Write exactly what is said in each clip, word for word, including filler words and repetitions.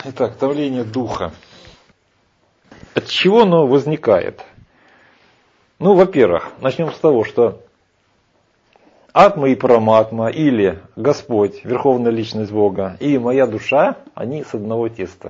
Итак, давление духа. От чего оно возникает? Ну, во-первых, начнем с того, что Атма и Параматма, или Господь, Верховная Личность Бога, и моя душа, они с одного теста.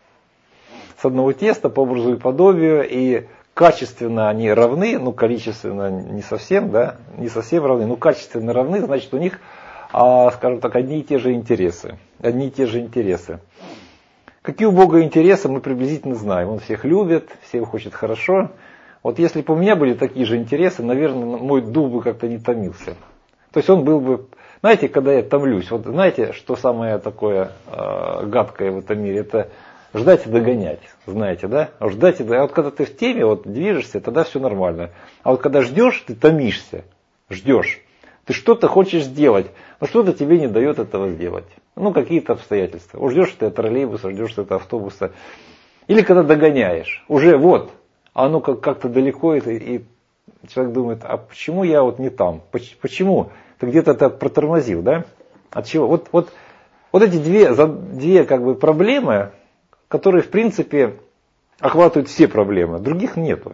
С одного теста, по образу и подобию, и качественно они равны, ну, количественно не совсем, да, не совсем равны, но качественно равны, значит, у них, а, скажем так, одни и те же интересы. Одни и те же интересы. Какие у Бога интересы, мы приблизительно знаем. Он всех любит, всем хочет хорошо. Вот если бы у меня были такие же интересы, наверное, мой дух бы как-то не томился. То есть он был бы... Знаете, когда я томлюсь, вот знаете, что самое такое э, гадкое в этом мире? Это ждать и догонять, знаете, да? Ждать и догонять. А вот когда ты в теме, вот движешься, тогда все нормально. А вот когда ждешь, ты томишься, ждешь. Ты что-то хочешь сделать, но что-то тебе не дает этого сделать. Ну, какие-то обстоятельства. Уже ждешь ты от троллейбуса, ждешь ты от автобуса. Или когда догоняешь. Уже вот, а оно как- как-то далеко, и, и человек думает, а почему я вот не там? Поч- Почему? Ты где-то это протормозил, да? От чего? Вот, вот, вот эти две, за- две как бы проблемы, которые, в принципе, охватывают все проблемы. Других нету.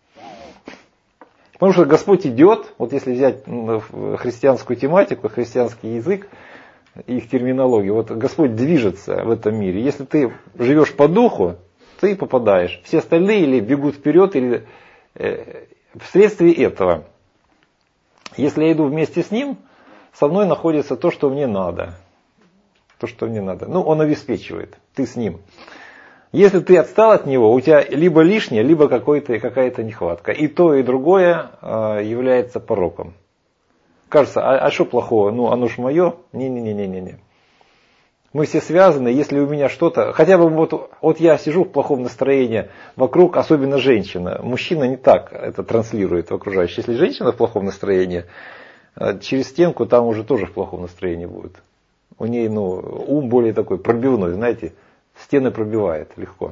Потому что Господь идет, вот если взять христианскую тематику, христианский язык, их терминологию, вот Господь движется в этом мире. Если ты живешь по духу, ты попадаешь. Все остальные или бегут вперед, или э, вследствие этого. Если я иду вместе с Ним, со мной находится то, что мне надо. То, что мне надо. Ну, Он обеспечивает. Ты с Ним. Если ты отстал от Него, у тебя либо лишнее, либо какая-то нехватка. И то, и другое э, является пороком. Кажется, а, а что плохого? Ну, оно ж мое. Не-не-не-не-не. Мы все связаны, если у меня что-то... Хотя бы вот, вот я сижу в плохом настроении вокруг, особенно женщина. Мужчина не так это транслирует в окружающих. Если женщина в плохом настроении, через стенку там уже тоже в плохом настроении будет. У нее, ну, ум более такой пробивной, знаете. Стены пробивает легко.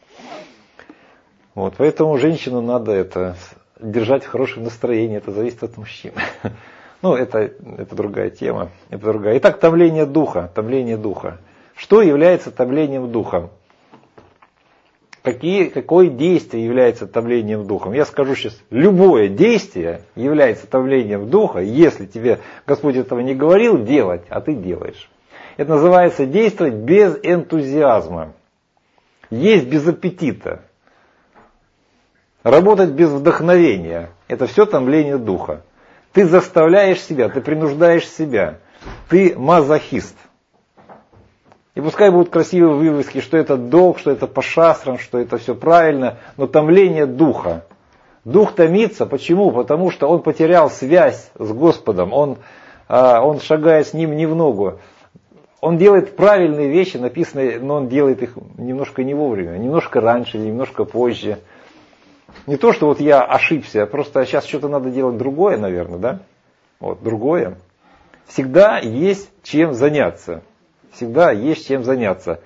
Вот, поэтому женщину надо это, держать в хорошем настроении. Это зависит от мужчин. Ну, это, это другая тема. Это другая. Итак, томление духа. Томление духа. Что является томлением духом? Какие, какое действие является томлением духом? Я скажу сейчас, любое действие является томлением духа, если тебе Господь этого не говорил делать, а ты делаешь. Это называется действовать без энтузиазма. Есть без аппетита. Работать без вдохновения. Это все томление духа. Ты заставляешь себя, ты принуждаешь себя. Ты мазохист. И пускай будут красивые вывески, что это долг, что это по шастрам, что это все правильно, но томление духа. Дух томится. Почему? Потому что он потерял связь с Господом. Он, он шагает с ним не в ногу. Он делает правильные вещи, написанные, но он делает их немножко не вовремя, немножко раньше или немножко позже. Не то, что вот я ошибся, а просто сейчас что-то надо делать другое, наверное, да? Вот, другое. Всегда есть чем заняться. Всегда есть чем заняться.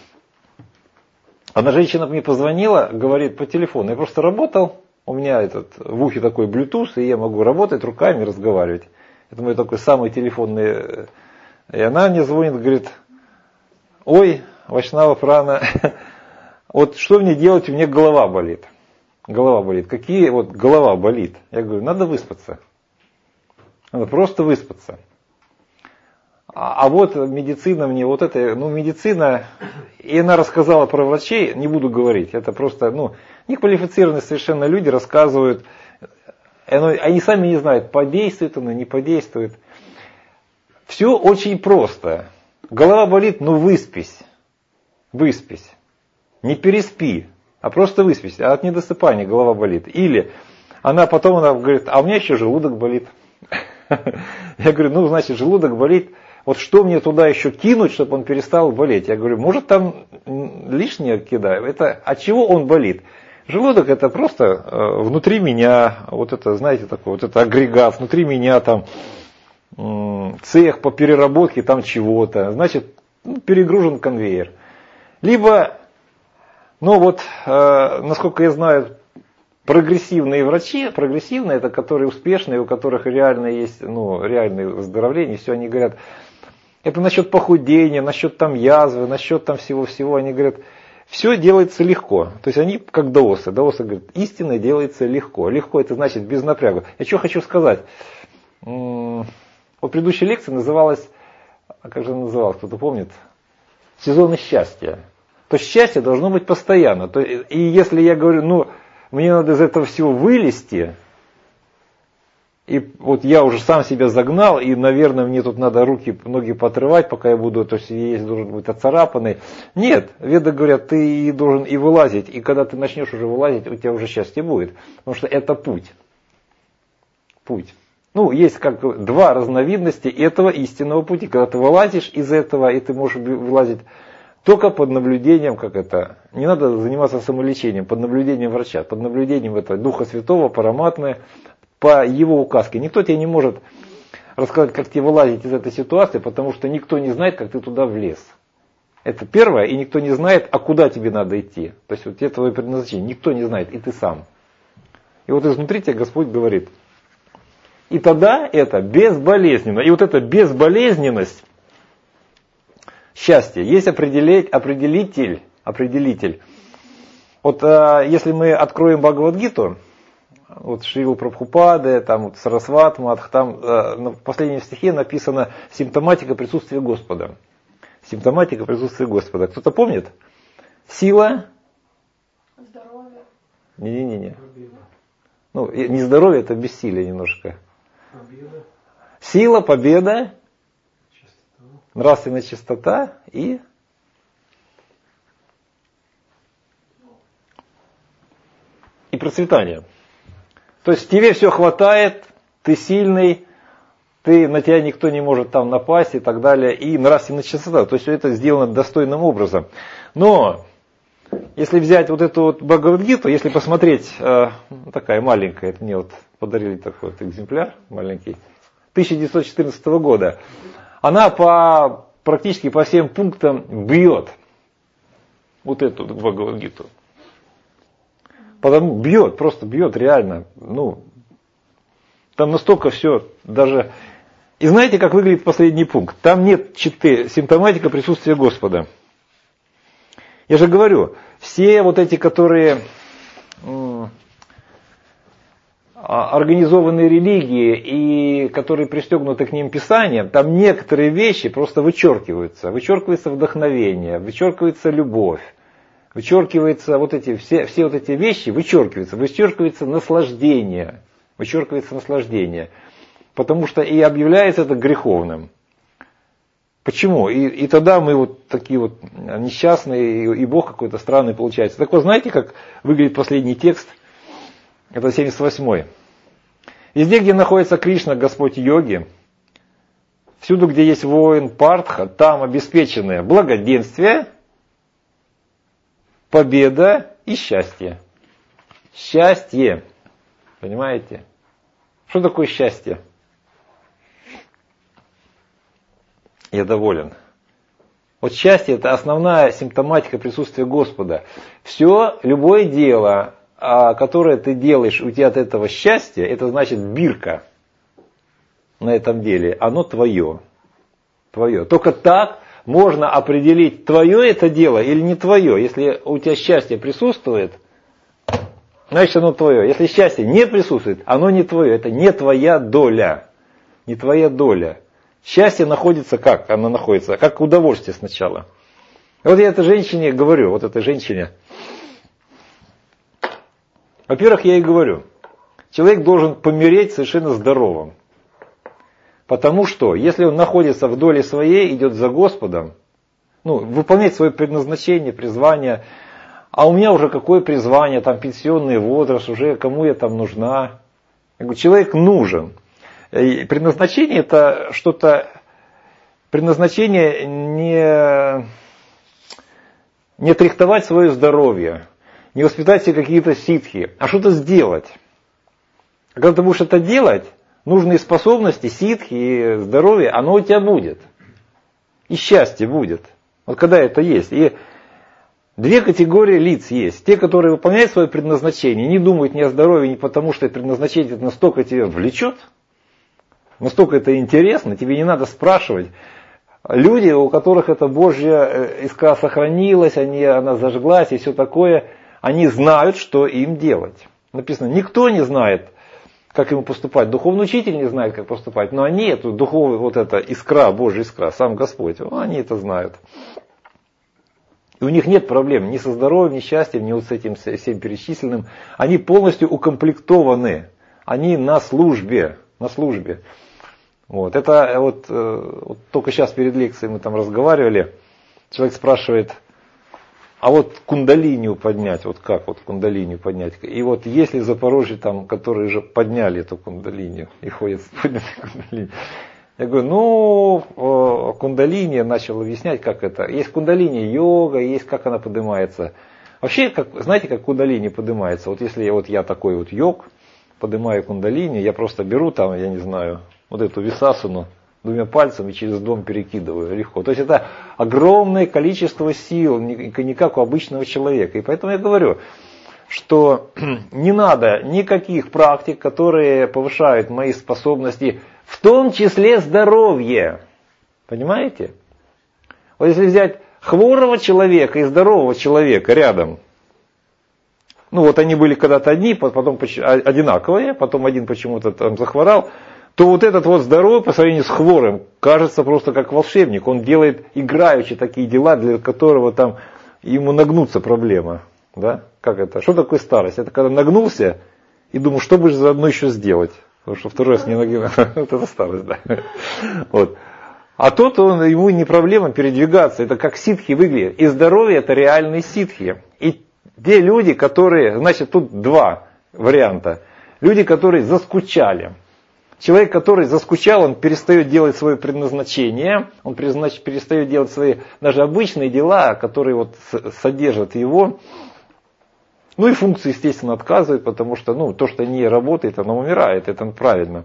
Одна женщина мне позвонила, говорит по телефону, я просто работал, у меня этот, в ухе такой Bluetooth, и я могу работать руками, разговаривать. Это мой такой самый телефонный... И она мне звонит, говорит, ой, Вайшнава Прана, вот что мне делать, у меня голова болит. Голова болит. Какие вот голова болит? Я говорю, надо выспаться. Надо просто выспаться. А, а вот медицина мне, вот это, ну медицина, и она рассказала про врачей, не буду говорить, это просто, ну, неквалифицированные совершенно люди рассказывают, они сами не знают, подействует оно, не подействует. Все очень просто. Голова болит, ну выспись. Выспись. Не переспи, а просто выспись. А от недосыпания голова болит. Или она потом она говорит, а у меня еще желудок болит. Я говорю, ну значит желудок болит. Вот что мне туда еще кинуть, чтобы он перестал болеть? Я говорю, может там лишнее кидаю. Это от чего он болит? Желудок это просто э, внутри меня, вот это, знаете, такой, вот это агрегат, внутри меня там цех по переработке там чего-то, значит, ну, перегружен конвейер. Либо, ну вот, э, насколько я знаю, прогрессивные врачи, прогрессивные, это которые успешные, у которых реально есть, ну, реальное выздоровление, все они говорят, Это насчет похудения, насчет там язвы, насчет там всего-всего. Они говорят, все делается легко. То есть они как даосы. Даосы говорят, истина делается легко. Легко это значит без напряга. Я что хочу сказать. Вот предыдущая лекция называлась, как же она называлась, кто-то помнит? Сезоны счастья. То есть счастье должно быть постоянно. То есть, и если я говорю, ну, мне надо из этого всего вылезти, и вот я уже сам себя загнал, и, наверное, мне тут надо руки, ноги поотрывать, пока я буду, то есть есть должен быть оцарапанный. Нет, веды говорят, ты должен и вылазить, и когда ты начнешь уже вылазить, у тебя уже счастье будет. Потому что это путь. Путь. Ну, есть как два разновидности этого истинного пути. Когда ты вылазишь из этого, и ты можешь вылазить только под наблюдением, как это, не надо заниматься самолечением, под наблюдением врача, под наблюдением этого Духа Святого, Параматмы, по его указке. Никто тебе не может рассказать, как тебе вылазить из этой ситуации, потому что никто не знает, как ты туда влез. Это первое, и никто не знает, а куда тебе надо идти. То есть вот это твое предназначение. Никто не знает, и ты сам. И вот изнутри тебе Господь говорит. И тогда это безболезненно. И вот эта безболезненность счастья есть определить, определитель. определитель. Вот а, если мы откроем Бхагавад-гиту, вот Шрила Прабхупады, там вот Сарасват Мадх, там э, в последнем стихе написано симптоматика присутствия Господа. Симптоматика присутствия Господа. Кто-то помнит? Сила. Здоровье. Не-не-не. Ну, не здоровье, это бессилие немножко. Победа. Сила, победа, Чистота. нравственная чистота и и процветание. То есть тебе все хватает, ты сильный, ты, на тебя никто не может там напасть и так далее. И нравственная чистота. То есть все это сделано достойным образом. Но если взять вот эту вот Бхагавад-гиту, если посмотреть, э, такая маленькая, это мне вот подарили такой вот экземпляр маленький, тысяча девятьсот четырнадцатого года, она по, практически по всем пунктам бьет вот эту Бхагавад-гиту. Потому бьет, просто бьет реально. Ну, там настолько все даже... И знаете, как выглядит последний пункт? Там нет читы, симптоматика присутствия Господа. Я же говорю, все вот эти, которые м, организованные религии и которые пристегнуты к ним Писанием, там некоторые вещи просто вычеркиваются. Вычеркивается вдохновение, вычеркивается любовь. Вычеркивается вот эти, все, все вот эти вещи, вычеркиваются, вычеркивается наслаждение, вычеркивается наслаждение, потому что и объявляется это греховным. Почему? И, и тогда мы вот такие вот несчастные, и, и Бог какой-то странный получается. Так вот, знаете, как выглядит последний текст? Это семьдесят восьмой. Везде, где находится Кришна, Господь йоги, всюду, где есть воин Партха, там обеспечены благоденствие, победа и счастье. Счастье. Понимаете? Что такое счастье? Я доволен. Вот счастье — это основная симптоматика присутствия Господа. Все, любое дело, которое ты делаешь, у тебя от этого счастья, это значит бирка на этом деле. Оно твое. Твое. Только так можно определить, твое это дело или не твое. Если у тебя счастье присутствует, значит оно твое. Если счастье не присутствует, оно не твое. Это не твоя доля. Не твоя доля. Счастье находится как? Оно находится как удовольствие сначала. И вот я этой женщине говорю, вот этой женщине. Во-первых, я ей говорю, человек должен помереть совершенно здоровым. Потому что, если он находится в доле своей, идет за Господом, ну, выполняет свое предназначение, призвание, а у меня уже какое призвание, там пенсионный возраст, уже кому я там нужна. Я говорю, человек нужен. И предназначение это что-то, предназначение не, не отрихтовать свое здоровье, не воспитать себе какие-то ситхи, а что-то сделать. А когда ты будешь это делать, нужные способности, ситхи и здоровье, оно у тебя будет. И счастье будет. Вот когда это есть. И две категории лиц есть. Те, которые выполняют свое предназначение, не думают ни о здоровье, ни потому, что это предназначение настолько тебя влечет, настолько это интересно, тебе не надо спрашивать, люди, у которых эта Божья искра сохранилась, они, она зажглась и все такое, они знают, что им делать. Написано, никто не знает, как ему поступать. Духовный учитель не знает, как поступать. Но они, эту духовную, вот эта искра, Божья искра, сам Господь, они это знают. И у них нет проблем ни со здоровьем, ни с счастьем, ни вот с этим всем перечисленным. Они полностью укомплектованы. Они на службе. На службе. Вот. Это вот, вот только сейчас перед лекцией мы там разговаривали. Человек спрашивает, а вот кундалинию поднять, вот как вот кундалинию поднять? И вот если в Запорожье там, которые же подняли эту кундалинию и ходят с поднятой кундалинию. Я говорю, ну, кундалини, начал объяснять, как это. Есть кундалини йога, есть как она поднимается. Вообще, как, знаете, как кундалини поднимается? Вот если я, вот я такой вот йог, поднимаю кундалини, я просто беру там, я не знаю, вот эту висасану двумя пальцами через дом перекидываю легко. То есть это огромное количество сил, не как у обычного человека. И поэтому я говорю, что не надо никаких практик, которые повышают мои способности, в том числе здоровье. Понимаете? Вот если взять хворого человека и здорового человека рядом, ну вот они были когда-то одни, потом одинаковые, потом один почему-то там захворал, то вот этот вот здоровый по сравнению с хворым кажется просто как волшебник. Он делает играючи такие дела, для которого там ему нагнуться проблема. Да? Как это? Что такое старость? Это когда нагнулся и думал, что бы же заодно еще сделать. Потому что второй раз не нагнулся. Вот это старость, да. Вот. А тот, он, ему не проблема передвигаться. Это как ситхи выглядят. И здоровье это реальные ситхи. И те люди, которые, значит, тут два варианта. Люди, которые заскучали. Человек, который заскучал, он перестает делать свое предназначение, он перестает делать свои даже обычные дела, которые вот содержат его. Ну и функции, естественно, отказывают, потому что ну, то, что не работает, оно умирает, это правильно.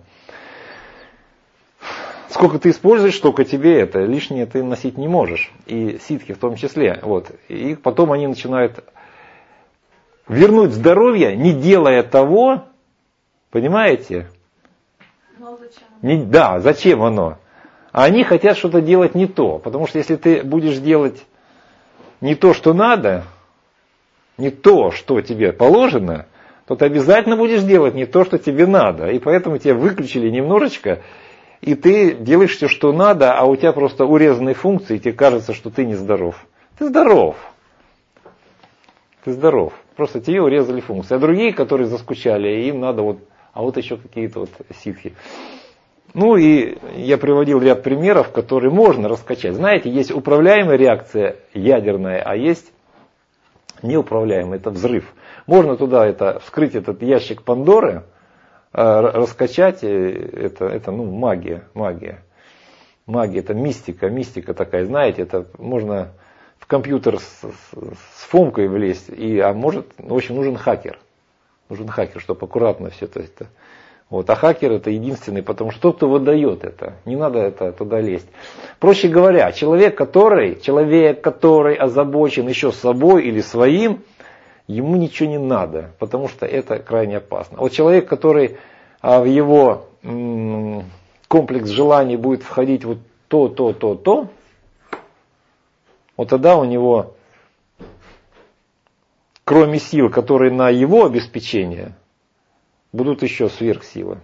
Сколько ты используешь, столько тебе это, лишнее ты носить не можешь. И ситхи в том числе. Вот. И потом они начинают вернуть здоровье, не делая того, понимаете? Но зачем? Не, да, зачем оно? А они хотят что-то делать не то. Потому что если ты будешь делать не то, что надо, не то, что тебе положено, то ты обязательно будешь делать не то, что тебе надо. И поэтому тебя выключили немножечко, и ты делаешь все, что надо, а у тебя просто урезанные функции, и тебе кажется, что ты нездоров. Ты здоров. Ты здоров. Просто тебе урезали функции. А другие, которые заскучали, им надо вот, а вот еще какие-то вот ситхи. Ну и я приводил ряд примеров, которые можно раскачать. Знаете, есть управляемая реакция ядерная, а есть неуправляемая, это взрыв. Можно туда это, вскрыть этот ящик Пандоры, раскачать, это, это ну, магия, магия. Магия, это мистика, мистика такая, знаете, это можно в компьютер с, с, с фомкой влезть, и, а может, в общем, нужен хакер. Нужен хакер, чтобы аккуратно все это. это. Вот. А хакер это единственный, потому что тот, кто выдает это, не надо это туда лезть. Проще говоря, человек, который, человек, который озабочен еще собой или своим, ему ничего не надо, потому что это крайне опасно. Вот человек, который а, в его м- комплекс желаний будет входить вот то, то, то, то, вот тогда у него, кроме сил, которые на его обеспечение, будут еще сверхсилы.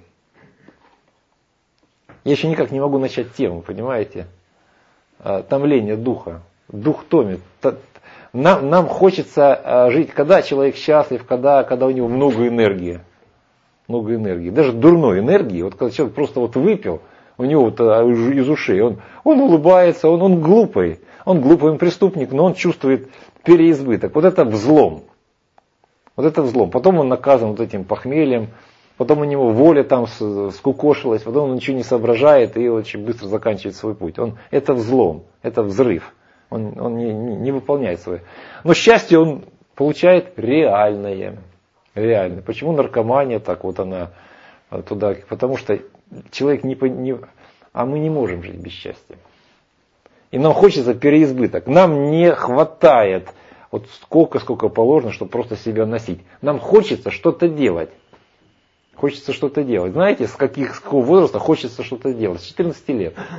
Я еще никак не могу начать тему, понимаете? Томление духа. Дух томит. Нам, нам хочется жить, когда человек счастлив, когда, когда у него много энергии. Много энергии. Даже дурной энергии. Вот когда человек просто вот выпил, у него вот из ушей, он, он улыбается, он, он глупый. Он глупый, он преступник, но он чувствует переизбыток. Вот это взлом. Вот это взлом. Потом он наказан вот этим похмельем, потом у него воля там скукошилась, потом он ничего не соображает и очень быстро заканчивает свой путь. Он, это взлом, это взрыв. Он, он не, не, не выполняет свое. Но счастье он получает реальное. Реальное. Почему наркомания так вот она туда? Потому что человек не, не... А мы не можем жить без счастья. И нам хочется переизбыток. Нам не хватает вот сколько, сколько положено, чтобы просто себя носить. Нам хочется что-то делать. Хочется что-то делать. Знаете, с каких, с какого возраста хочется что-то делать? С четырнадцати лет.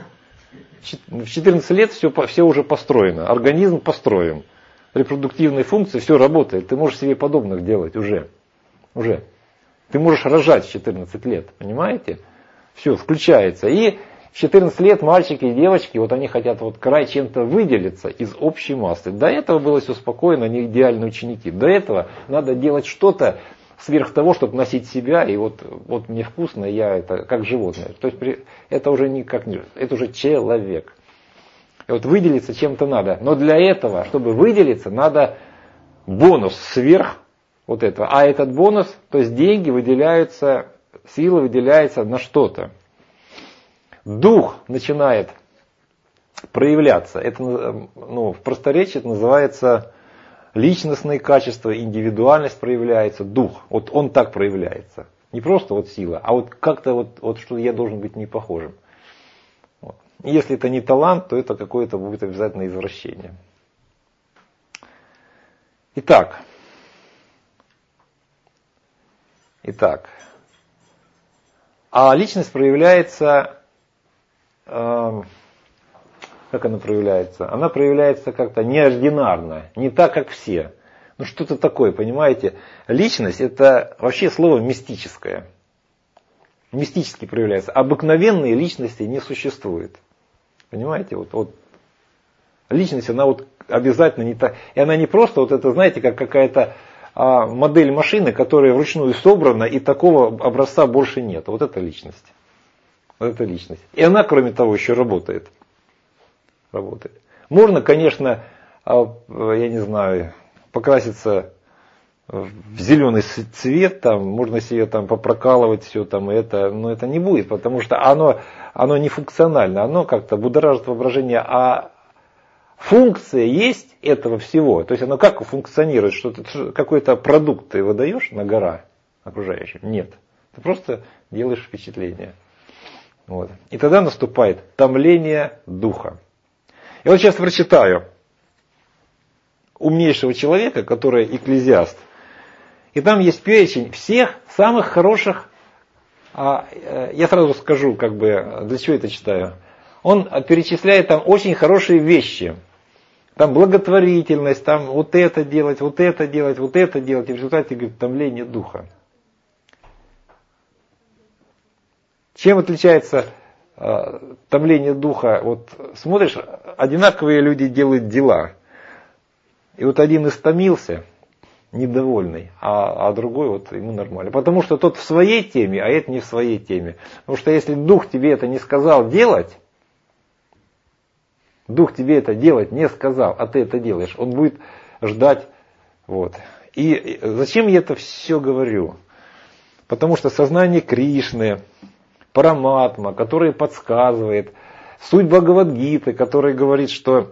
В четырнадцать лет все, все уже построено, организм построен, репродуктивные функции, все работает. Ты можешь себе подобных делать уже. уже. Ты можешь рожать в четырнадцать лет, понимаете? Все, включается. И в четырнадцать лет мальчики и девочки, вот они хотят вот край чем-то выделиться из общей массы. До этого было все спокойно, они идеальные ученики. До этого надо делать что-то сверх того, чтобы носить себя, и вот, вот мне вкусно, я это как животное. То есть это уже не как это уже человек. И вот выделиться чем-то надо. Но для этого, чтобы выделиться, надо бонус сверх вот этого. А этот бонус, то есть деньги выделяются, сила выделяется на что-то. Дух начинает проявляться. Это, ну, в просторечии это называется личностные качества, индивидуальность проявляется, дух. Вот он так проявляется. Не просто вот сила, а вот как-то вот, вот что я должен быть не похожим. Вот. И если это не талант, то это какое-то будет обязательно извращение. Итак. Итак. А личность проявляется... Э, как она проявляется? Она проявляется как-то неординарно, не так, как все. Ну что-то такое, понимаете? Личность это вообще слово мистическое. Мистически проявляется. Обыкновенные личности не существует. Понимаете? Вот, вот. Личность, она вот обязательно не так. И она не просто, вот это, знаете, как какая-то а, модель машины, которая вручную собрана, и такого образца больше нет. Вот это личность. Вот это личность. И она, кроме того, еще работает. Работает. Можно, конечно, я не знаю, покраситься в зеленый цвет, там, можно себе там попрокалывать все там, это, но это не будет, потому что оно, оно не функционально, оно как-то будоражит воображение, а функция есть этого всего, то есть оно как функционирует, что ты какой-то продукт ты выдаешь на гора окружающим? Нет, ты просто делаешь впечатление. Вот. И тогда наступает томление духа. Я вот сейчас прочитаю умнейшего человека, который экклезиаст. И там есть перечень всех самых хороших, а, я сразу скажу, как бы, для чего это читаю. Он перечисляет там очень хорошие вещи. Там благотворительность, там вот это делать, вот это делать, вот это делать. И в результате, говорит, томление духа. Чем отличается томление духа? Вот смотришь, одинаковые люди делают дела. И вот один истомился, недовольный, а, а другой вот ему нормально. Потому что тот в своей теме, а это не в своей теме. Потому что если дух тебе это не сказал делать, дух тебе это делать не сказал, а ты это делаешь, он будет ждать. Вот. И зачем я это все говорю? Потому что сознание Кришны, Параматма, который подсказывает, суть Бхагавад-гиты, который говорит, что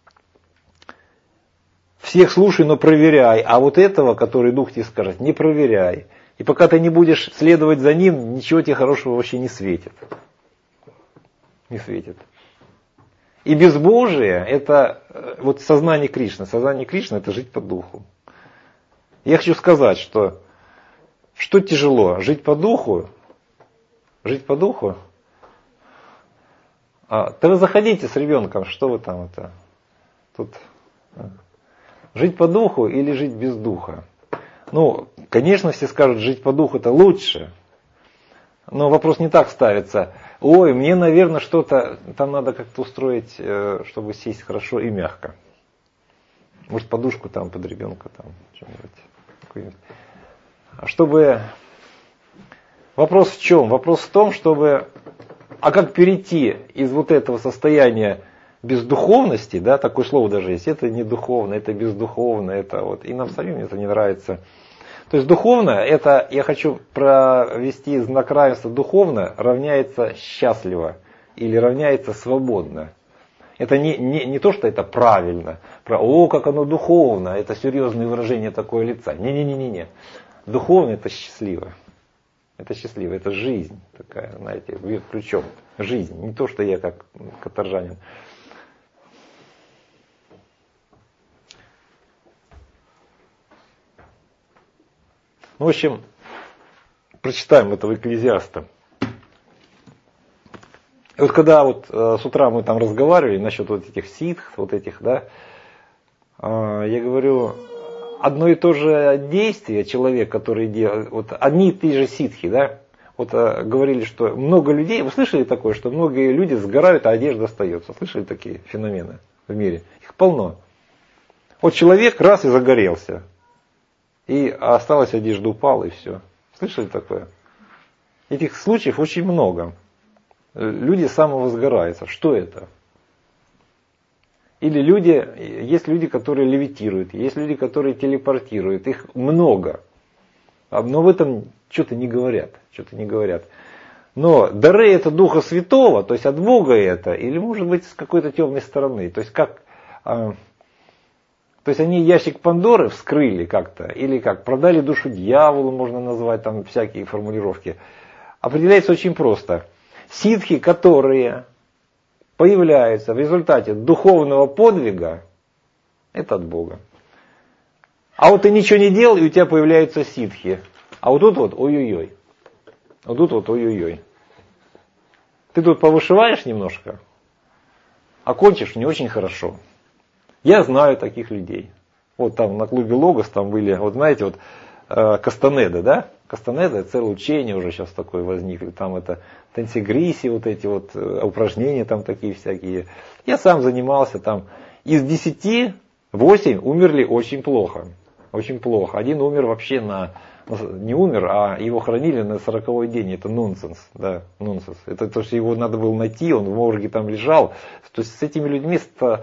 всех слушай, но проверяй, а вот этого, который дух тебе скажет, не проверяй. И пока ты не будешь следовать за ним, ничего тебе хорошего вообще не светит. Не светит. И безбожие, это вот сознание Кришны. Сознание Кришны это жить по духу. Я хочу сказать, что что тяжело, жить по духу, жить по духу. А, да вы заходите с ребенком, что вы там это, тут, жить по духу или жить без духа. Ну, конечно, все скажут, жить по духу это лучше. Но вопрос не так ставится. Ой, мне, наверное, что-то там надо как-то устроить, чтобы сесть хорошо и мягко. Может, подушку там под ребенка там что-нибудь. А чтобы... Вопрос в чем? Вопрос в том, чтобы... А как перейти из вот этого состояния бездуховности, да, такое слово даже есть, это не духовно, это бездуховно, это вот, и нам самим это не нравится. То есть духовно, это, я хочу провести знак равенства, духовно равняется счастливо или равняется свободно. Это не, не, не то, что это правильно, про, о, как оно духовно, это серьезное выражение такое лица. Не-не-не-не. Духовно это счастливо. Это счастливо, это жизнь такая, знаете, вверх ключом. Жизнь, не то, что я как каторжанин. В общем, прочитаем этого экклезиаста. И вот когда вот э, с утра мы там разговаривали насчет вот этих ситх, вот этих, да, э, я говорю, одно и то же действие человек, который делает, вот одни и те же ситхи, да, вот э, говорили, что много людей, вы слышали такое, что многие люди сгорают, а одежда остается, слышали такие феномены в мире? Их полно. Вот человек раз и загорелся, и осталась одежда, упала и все. Слышали такое? Этих случаев очень много. Люди самовозгораются. Что это? Или люди, есть люди, которые левитируют, есть люди, которые телепортируют. Их много. Но в этом что-то не говорят. Что-то не говорят. Но дары это Духа Святого, то есть от Бога это, или может быть с какой-то темной стороны. То есть как... То есть они ящик Пандоры вскрыли как-то, или как, продали душу дьяволу, можно назвать, там всякие формулировки. Определяется очень просто. Ситхи, которые появляются в результате духовного подвига, это от Бога. А вот ты ничего не делал, и у тебя появляются ситхи. А вот тут вот ой-ой-ой. Вот тут вот ой-ой-ой. Ты тут повышиваешь немножко, а кончишь не очень хорошо. Я знаю таких людей. Вот там на клубе Логос там были, вот знаете, вот э, Кастанеды, да? Кастанеды, целое учение уже сейчас такое возникли. Там это тенсигриси, вот эти вот э, упражнения там такие всякие. Я сам занимался там. Из десяти восемь умерли очень плохо. Очень плохо. Один умер вообще на... Не умер, а его хоронили на сороковой день. Это нонсенс. Да, нонсенс. Это то, что его надо было найти, он в морге там лежал. То есть с этими людьми...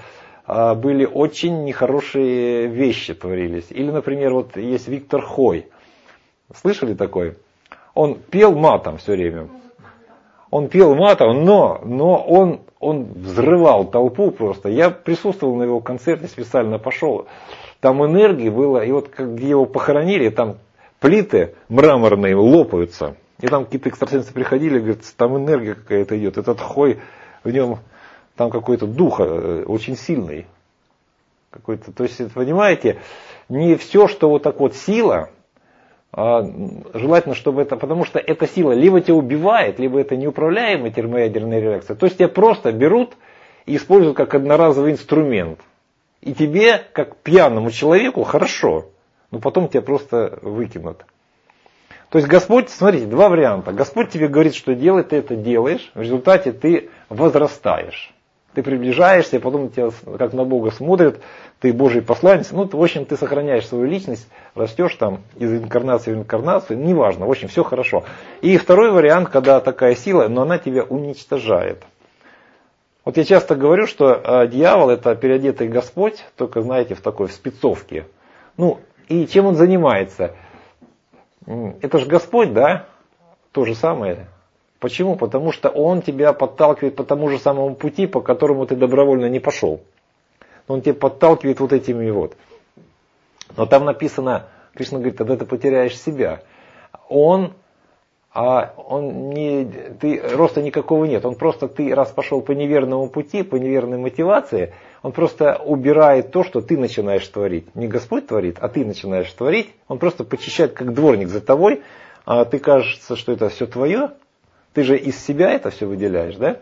были очень нехорошие вещи творились. Или, например, вот есть Виктор Хой. Слышали такой? Он пел матом все время. Он пел матом, но, но он, он взрывал толпу просто. Я присутствовал на его концерте, специально пошел. Там энергии было, и вот как его похоронили, там плиты мраморные лопаются. И там какие-то экстрасенсы приходили, говорят, там энергия какая-то идет. Этот Хой, в нем... Там какой-то дух очень сильный. Какой-то, то есть, понимаете, не все, что вот так вот сила, а желательно, чтобы это, потому что эта сила либо тебя убивает, либо это неуправляемая термоядерная реакция. То есть тебя просто берут и используют как одноразовый инструмент. И тебе, как пьяному человеку, хорошо, но потом тебя просто выкинут. То есть Господь, смотрите, два варианта. Господь тебе говорит, что делай, ты это делаешь, в результате ты возрастаешь. Ты приближаешься, и потом тебя как на Бога смотрят, ты Божий посланец. Ну, в общем, ты сохраняешь свою личность, растешь там из инкарнации в инкарнацию, неважно, в общем, все хорошо. И второй вариант, когда такая сила, но она тебя уничтожает. Вот я часто говорю, что э, дьявол это переодетый Господь, только, знаете, в такой в спецовке. Ну, и чем он занимается? Это же Господь, да? То же самое. Почему? Потому что он тебя подталкивает по тому же самому пути, по которому ты добровольно не пошел. Он тебя подталкивает вот этими вот. Но там написано, Кришна говорит, тогда ты потеряешь себя. Он, а он не, ты, роста никакого нет. Он просто, ты раз пошел по неверному пути, по неверной мотивации, он просто убирает то, что ты начинаешь творить. Не Господь творит, а ты начинаешь творить. Он просто почищает, как дворник за тобой. А ты кажется, что это все твое. Ты же из себя это все выделяешь, да?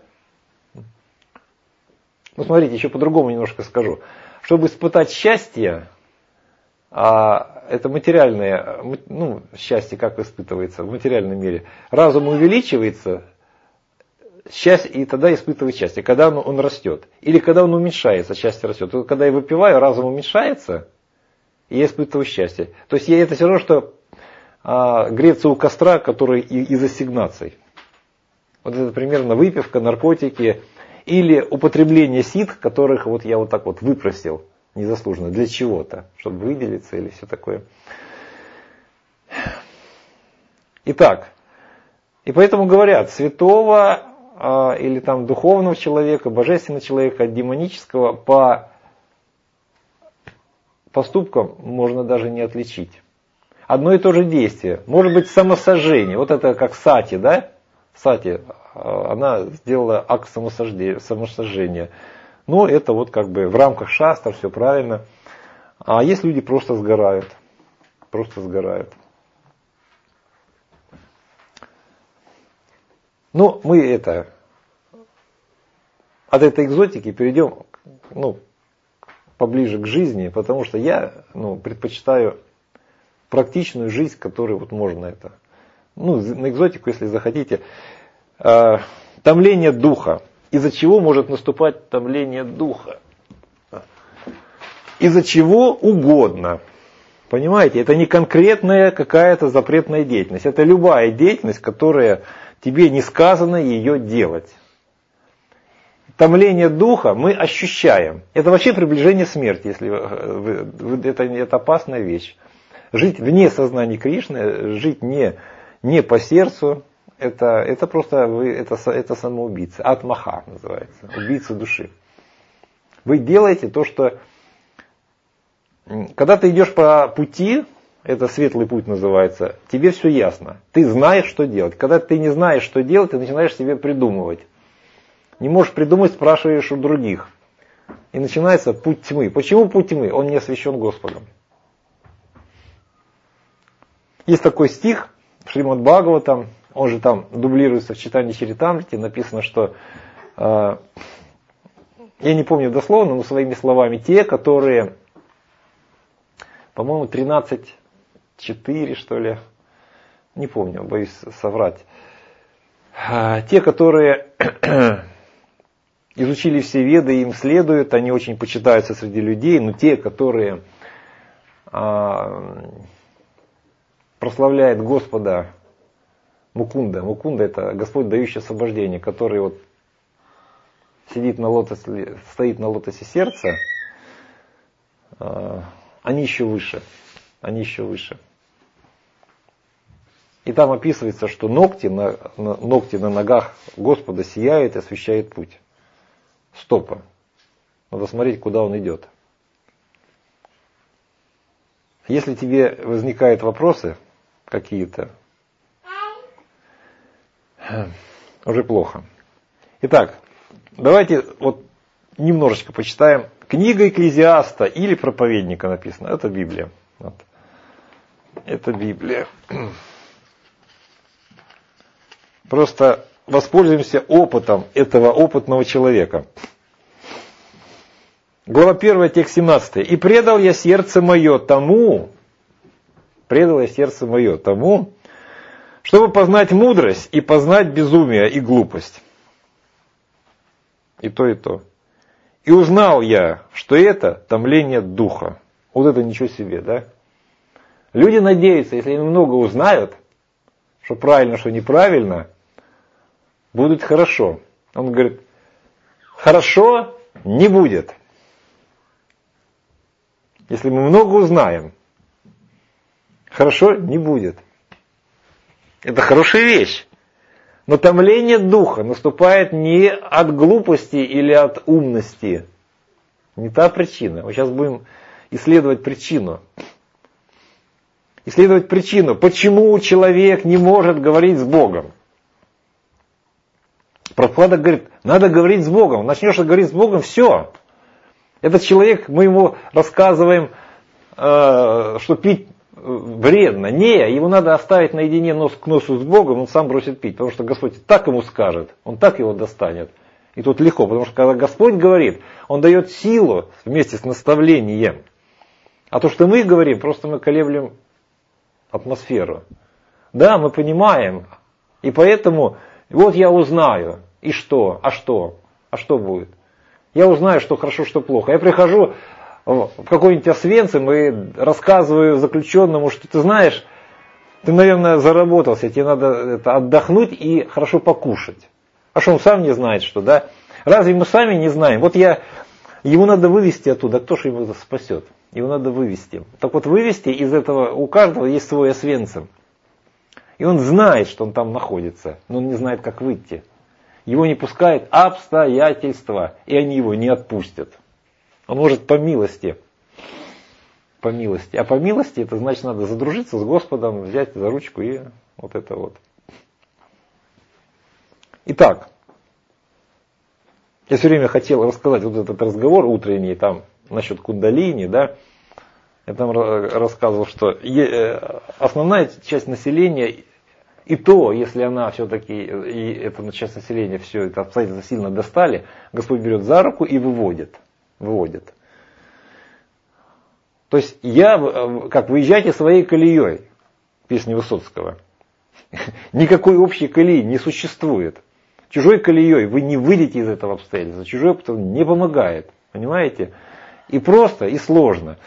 Ну, смотрите, еще по-другому немножко скажу. Чтобы испытать счастье, а это материальное, ну, счастье как испытывается в материальном мире. Разум увеличивается, счастье, и тогда испытывает счастье, когда он, он растет. Или когда он уменьшается, счастье растет. Вот когда я выпиваю, разум уменьшается, и я испытываю счастье. То есть я, это все равно, что а, греться у костра, который из ассигнаций. Вот это примерно выпивка, наркотики или употребление ситх, которых вот я вот так вот выпросил незаслуженно для чего-то, чтобы выделиться или все такое. Итак, и поэтому говорят, святого а, или там духовного человека, божественного человека от демонического по поступкам можно даже не отличить. Одно и то же действие. Может быть самосожжение. Вот это как сати, да? Сати, она сделала акт самосожжения. Но это вот как бы в рамках шастр, все правильно. А есть люди просто сгорают. Просто сгорают. Ну, мы это, от этой экзотики перейдем, ну, поближе к жизни, потому что я, ну, предпочитаю практичную жизнь, которую вот можно это. Ну, на экзотику, если захотите. Э, томление духа. Из-за чего может наступать томление духа? Из-за чего угодно. Понимаете, это не конкретная какая-то запретная деятельность. Это любая деятельность, которая тебе не сказано ее делать. Томление духа мы ощущаем. Это вообще приближение смерти, если вы, вы, это, это опасная вещь. Жить вне сознания Кришны, жить не, не по сердцу, это, это просто вы, это, это самоубийца. Атмаха называется, убийца души. Вы делаете то, что... Когда ты идешь по пути, это светлый путь называется, тебе все ясно. Ты знаешь, что делать. Когда ты не знаешь, что делать, ты начинаешь себе придумывать. Не можешь придумать, спрашиваешь у других. И начинается путь тьмы. Почему путь тьмы? Он не освящен Господом. Есть такой стих в Шримад Бхагаватам, он же там дублируется в Чайтанья Чаритамрите, написано, что, э, я не помню дословно, но своими словами, те, которые, по-моему, тринадцать четыре, что ли, не помню, боюсь соврать, э, те, которые изучили все веды и им следуют, они очень почитаются среди людей, но те, которые э, прославляют Господа, Мукунда. Мукунда — это Господь, дающий освобождение, который вот сидит на лотосе, стоит на лотосе сердца. Они еще выше. Они еще выше. И там описывается, что ногти на, на, ногти на ногах Господа сияют и освещают путь. Стопа. Надо смотреть, куда он идет. Если тебе возникают вопросы какие-то, уже плохо. Итак, давайте вот немножечко почитаем. Книга Экклезиаста или Проповедника написано. Это Библия. Вот. Это Библия. Просто воспользуемся опытом этого опытного человека. Глава первая, текст семнадцатый. «И предал я сердце мое тому, предал я сердце мое тому, чтобы познать мудрость и познать безумие и глупость». И то, и то. «И узнал я, что это томление духа». Вот это ничего себе, да? Люди надеются, если они много узнают, что правильно, что неправильно, будет хорошо. Он говорит, хорошо не будет. Если мы много узнаем, хорошо не будет. Это хорошая вещь. Но томление духа наступает не от глупости или от умности. Не та причина. Мы сейчас будем исследовать причину. Исследовать причину, почему человек не может говорить с Богом. Прабхупада говорит, надо говорить с Богом. Начнешь говорить с Богом, все. Этот человек, мы ему рассказываем, э, что пить вредно. Не, его надо оставить наедине нос к носу с Богом, он сам бросит пить. Потому что Господь так ему скажет, он так его достанет. И тут легко, потому что когда Господь говорит, Он дает силу вместе с наставлением. А то, что мы говорим, просто мы колеблем атмосферу. Да, мы понимаем. И поэтому, вот я узнаю. И что? А что? А что будет? Я узнаю, что хорошо, что плохо. Я прихожу в какой-нибудь Освенцим и рассказываю заключенному, что ты знаешь, ты, наверное, заработался, тебе надо это, отдохнуть и хорошо покушать. А что он сам не знает, что, да? Разве мы сами не знаем? Вот я, его надо вывести оттуда, кто же его спасет? Его надо вывести. Так вот, вывести из этого, у каждого есть свой Освенцим. И он знает, что он там находится, но он не знает, как выйти. Его не пускают обстоятельства, и они его не отпустят. Он может по милости. По милости. А по милости это значит, надо задружиться с Господом, взять за ручку и вот это вот. Итак, я все время хотел рассказать вот этот разговор утренний там насчет кундалини, да. Я там рассказывал, что основная часть населения И то, если она все-таки, и это часть населения, все это обстоятельства сильно достали, Господь берет за руку и выводит. Выводит. То есть я, как выезжайте своей колеей, песни Высоцкого. Никакой общей колеи не существует. Чужой колеей вы не выйдете из этого обстоятельства. Чужой опыт не помогает. Понимаете? И просто, и сложно.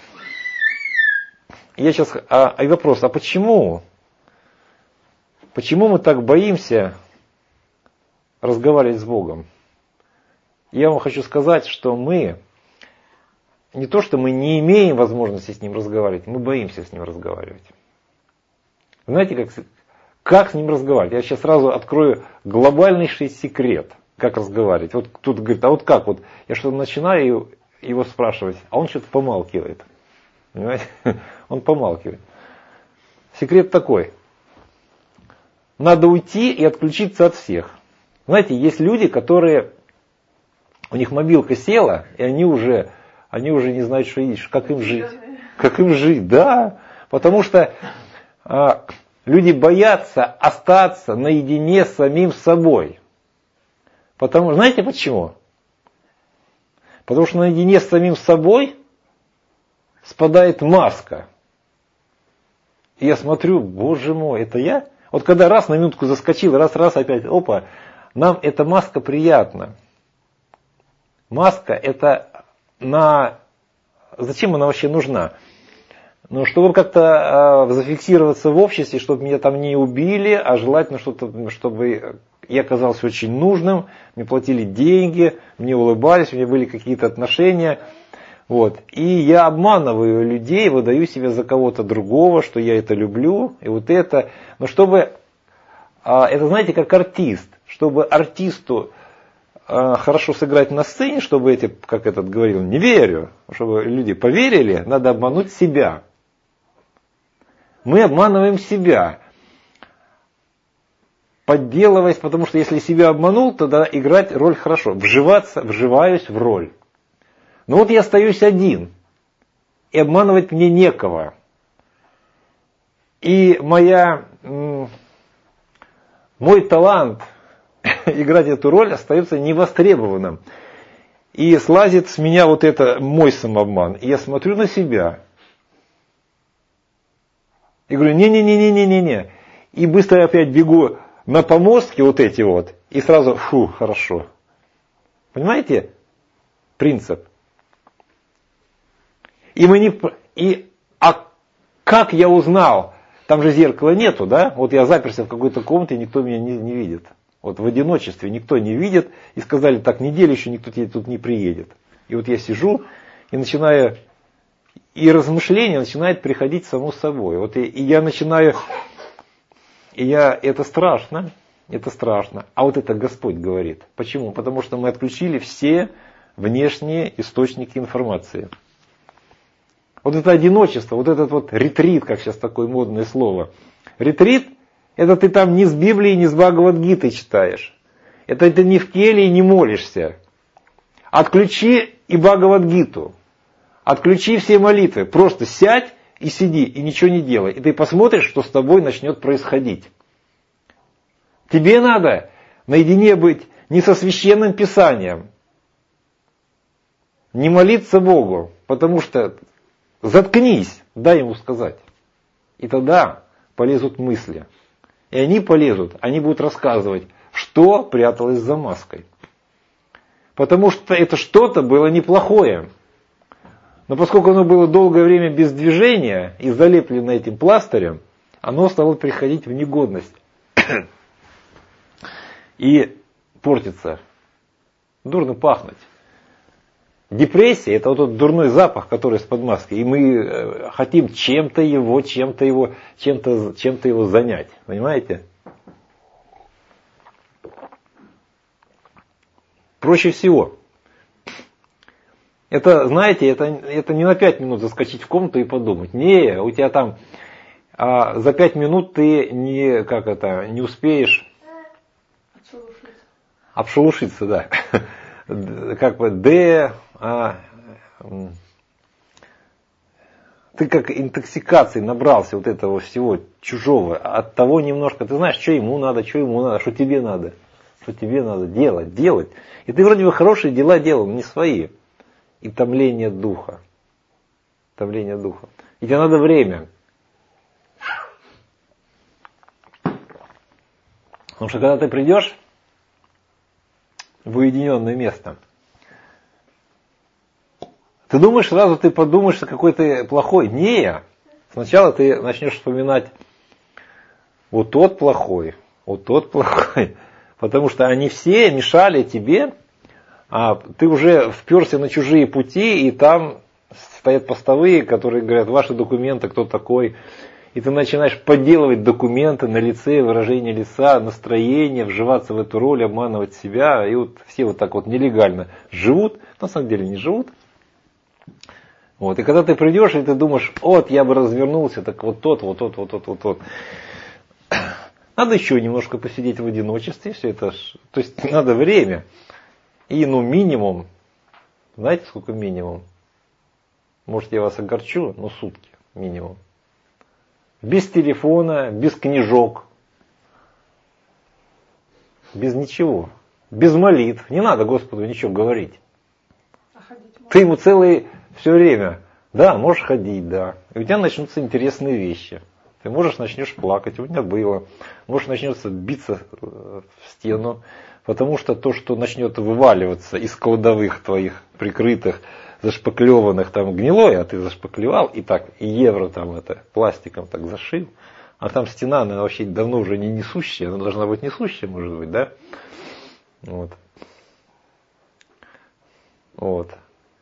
Я сейчас, а, а вопрос, а почему? Почему мы так боимся разговаривать с Богом? Я вам хочу сказать, что мы, не то что мы не имеем возможности с Ним разговаривать, мы боимся с Ним разговаривать. Знаете, как, как с Ним разговаривать? Я сейчас сразу открою глобальнейший секрет, как разговаривать. Вот тут говорит, а вот как? Вот я что-то начинаю его спрашивать, а он что-то помалкивает. Понимаете? Он помалкивает. Секрет такой. Надо уйти и отключиться от всех. Знаете, есть люди, которые, у них мобилка села, и они уже, они уже не знают, что есть, как им жить. Как им жить, да. Потому что а, люди боятся остаться наедине с самим собой. Потому, знаете почему? Потому что наедине с самим собой спадает маска. И я смотрю, боже мой, это я? Вот когда раз на минутку заскочил, раз-раз опять, опа, нам эта маска приятна. Маска это на... Зачем она вообще нужна? Ну, чтобы как-то э, зафиксироваться в обществе, чтобы меня там не убили, а желательно, что-то, чтобы я оказался очень нужным, мне платили деньги, мне улыбались, у меня были какие-то отношения. Вот. И я обманываю людей, выдаю себя за кого-то другого, что я это люблю, и вот это. Но чтобы, это знаете, как артист, чтобы артисту хорошо сыграть на сцене, чтобы эти, как этот говорил, не верю, чтобы люди поверили, надо обмануть себя. Мы обманываем себя, подделываясь, потому что если себя обманул, тогда играть роль хорошо, вживаться, вживаюсь в роль. Но вот я остаюсь один, и обманывать мне некого. И моя, мой талант играть эту роль остается невостребованным. И слазит с меня вот это мой самообман. И я смотрю на себя. И говорю, не-не-не-не-не-не. И быстро опять бегу на помостки вот эти вот. И сразу, фу, хорошо. Понимаете принцип? И мы не... И, а как я узнал? Там же зеркала нету, да? Вот я заперся в какой-то комнате, никто меня не, не видит. Вот в одиночестве никто не видит. И сказали, так, неделю еще никто тебе тут не приедет. И вот я сижу и начинаю... И размышление начинает приходить само собой. Вот и, и я начинаю... И я... Это страшно. Это страшно. А вот это Господь говорит. Почему? Потому что мы отключили все внешние источники информации. Вот это одиночество, вот этот вот ретрит, как сейчас такое модное слово. Ретрит, это ты там не с Библии, не с Бхагавад-гиты читаешь. Это ты не в келье не молишься. Отключи и Бхагавад-гиту. Отключи все молитвы. Просто сядь и сиди, и ничего не делай. И ты посмотришь, что с тобой начнет происходить. Тебе надо наедине быть не со священным писанием, не молиться Богу, потому что заткнись, дай ему сказать. И тогда полезут мысли. И они полезут, они будут рассказывать, что пряталось за маской. Потому что это что-то было неплохое. Но поскольку оно было долгое время без движения и залеплено этим пластырем, оно стало приходить в негодность. И портится. Дурно пахнуть. Депрессия – это вот тот дурной запах, который из-под маски. И мы хотим чем-то его, чем-то его, чем-то, чем-то его занять. Понимаете? Проще всего. Это, знаете, это, это не на пять минут заскочить в комнату и подумать. Не, у тебя там а, за пять минут ты не, как это, не успеешь Обшелушиться. Обшелушиться, да. Как бы Д, а, Ты как интоксикации набрался вот этого всего чужого, от того немножко, ты знаешь, что ему надо, что ему надо, что тебе надо, что тебе надо делать, делать. И ты вроде бы хорошие дела делал, не свои. И томление духа. Томление духа. И тебе надо время. Потому что когда ты придешь в уединенное место, ты думаешь, сразу ты подумаешь, что какой ты плохой. Не, сначала ты начнешь вспоминать, вот тот плохой, вот тот плохой. Потому что они все мешали тебе, а ты уже вперся на чужие пути, и там стоят постовые, которые говорят, ваши документы, кто такой. И ты начинаешь подделывать документы на лице, выражение лица, настроение, вживаться в эту роль, обманывать себя. И вот все вот так вот нелегально живут, на самом деле не живут. Вот. И когда ты придешь, и ты думаешь, вот я бы развернулся, так вот тот, вот тот, вот тот, вот тот. Надо еще немножко посидеть в одиночестве, все это, то есть надо время. И ну минимум, знаете сколько минимум? Может я вас огорчу, но сутки минимум. Без телефона, без книжок, без ничего, без молитв. Не надо Господу ничего говорить. А ходить можно? Ты ему целый все время, да, можешь ходить, да. И у тебя начнутся интересные вещи. Ты можешь начнешь плакать, у меня было. Можешь начнется биться в стену, потому что то, что начнет вываливаться из кладовых твоих прикрытых, зашпаклеванных, там гнилое, а ты зашпаклевал, и так, и евро там это пластиком так зашил, а там стена, она вообще давно уже не несущая, она должна быть несущая, может быть, да? Вот. Вот.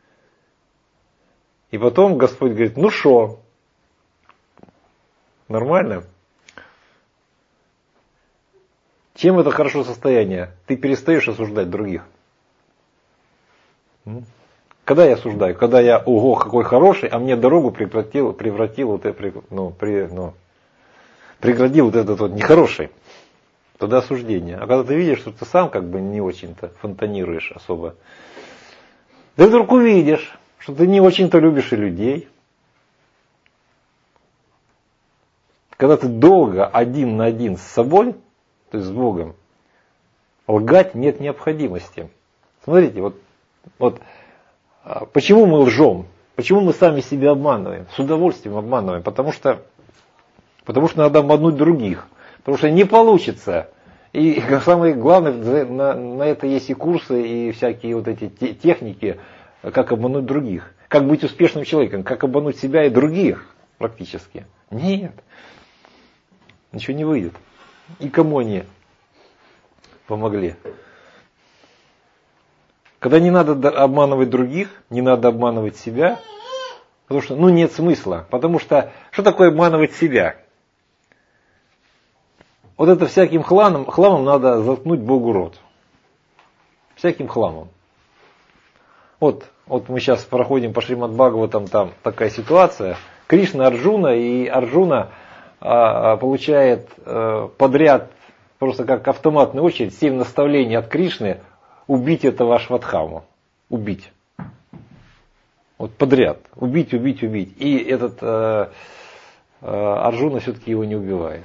И потом Господь говорит, ну шо, нормально? Чем это хорошо состояние? Ты перестаешь осуждать других. Когда я осуждаю? Когда я, ого, какой хороший, а мне дорогу превратил, превратил вот это, ну, при, ну, преградил вот этот вот нехороший. Тогда осуждение. А когда ты видишь, что ты сам как бы не очень-то фонтанируешь особо, ты вдруг увидишь, что ты не очень-то любишь и людей. Когда ты долго один на один с собой, то есть с Богом, лгать нет необходимости. Смотрите, вот, вот почему мы лжем? Почему мы сами себя обманываем? С удовольствием обманываем. Потому что, потому что надо обмануть других. Потому что не получится. И самое главное, на, на это есть и курсы, и всякие вот эти техники, как обмануть других. Как быть успешным человеком, как обмануть себя и других практически. Нет. Ничего не выйдет. И кому они помогли? Когда не надо обманывать других, не надо обманывать себя, потому что, ну, нет смысла. Потому что, что такое обманывать себя? Вот это всяким хламом, хламом надо заткнуть Богу рот. Всяким хламом. Вот, вот мы сейчас проходим по Шримад Бхагаватам, там такая ситуация. Кришна, Арджуна, и Арджуна а, получает а, подряд, просто как автоматная очередь, семь наставлений от Кришны, убить этого Ашватхаму. Убить. Вот подряд. Убить, убить, убить. И этот э, э, Арджуна все-таки его не убивает.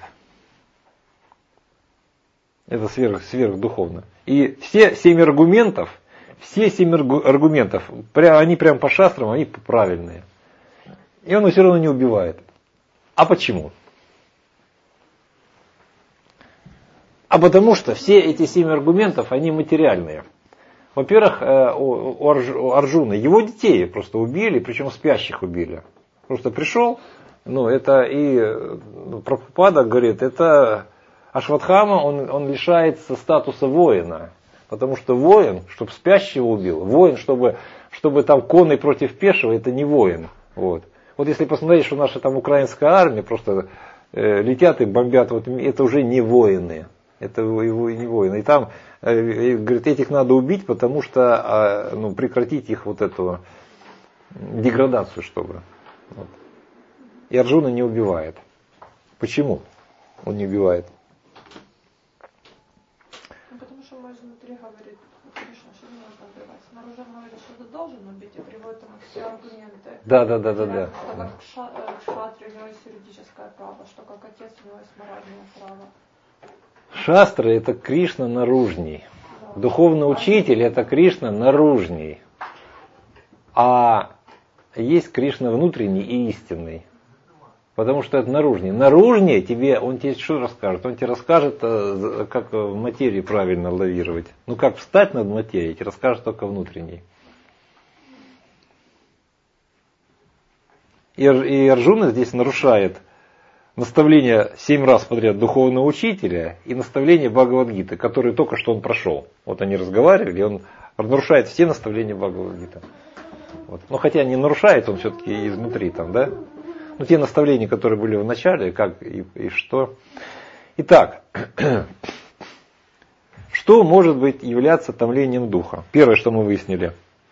Это сверх, сверхдуховно. И все семь аргументов, все семь аргументов, они прям по шастрам, они правильные. И он его все равно не убивает. А почему? А потому что все эти семь аргументов, они материальные. Во-первых, у Арджуны его детей просто убили, причем спящих убили. Просто пришел, ну это и Прабхупада говорит, это Ашватхама, он, он лишается статуса воина. Потому что воин, чтобы спящего убил, воин, чтобы, чтобы там конный против пешего, это не воин. Вот, вот если посмотреть, что наша там украинская армия просто э, летят и бомбят, вот, это уже не воины. Это его не воины. И там, э, говорит, этих надо убить, потому что э, ну, прекратить их вот эту деградацию, чтобы. Вот. И Арджуна не убивает. Почему он не убивает? Ну, потому что мой внутри говорит, Кришна, что не нужно убивать. Снаружи говорит, что это должен убить, и приводит ему все аргументы. Да, да, да, да, да. Что как ша- э, кшатри, у него есть юридическое право, что как отец у него есть моральное право. Шастра — это Кришна наружней. Да. Духовный учитель — это Кришна наружней. А есть Кришна внутренний и истинный. Потому что это наружнее. Наружнее тебе, он тебе что расскажет? Он тебе расскажет, как в материи правильно лавировать. Ну как встать над материей, тебе расскажет только внутренний. И, и Арджуна здесь нарушает наставление семь раз подряд духовного учителя и наставление Бхагавад-гиты, которые только что он прошел. Вот они разговаривали, и он нарушает все наставления Бхагавад-гиты. Вот. Но хотя не нарушает, он все-таки изнутри там, да? Ну, те наставления, которые были в начале, как и, и что. Итак, что может быть являться томлением духа? Первое, что мы выяснили.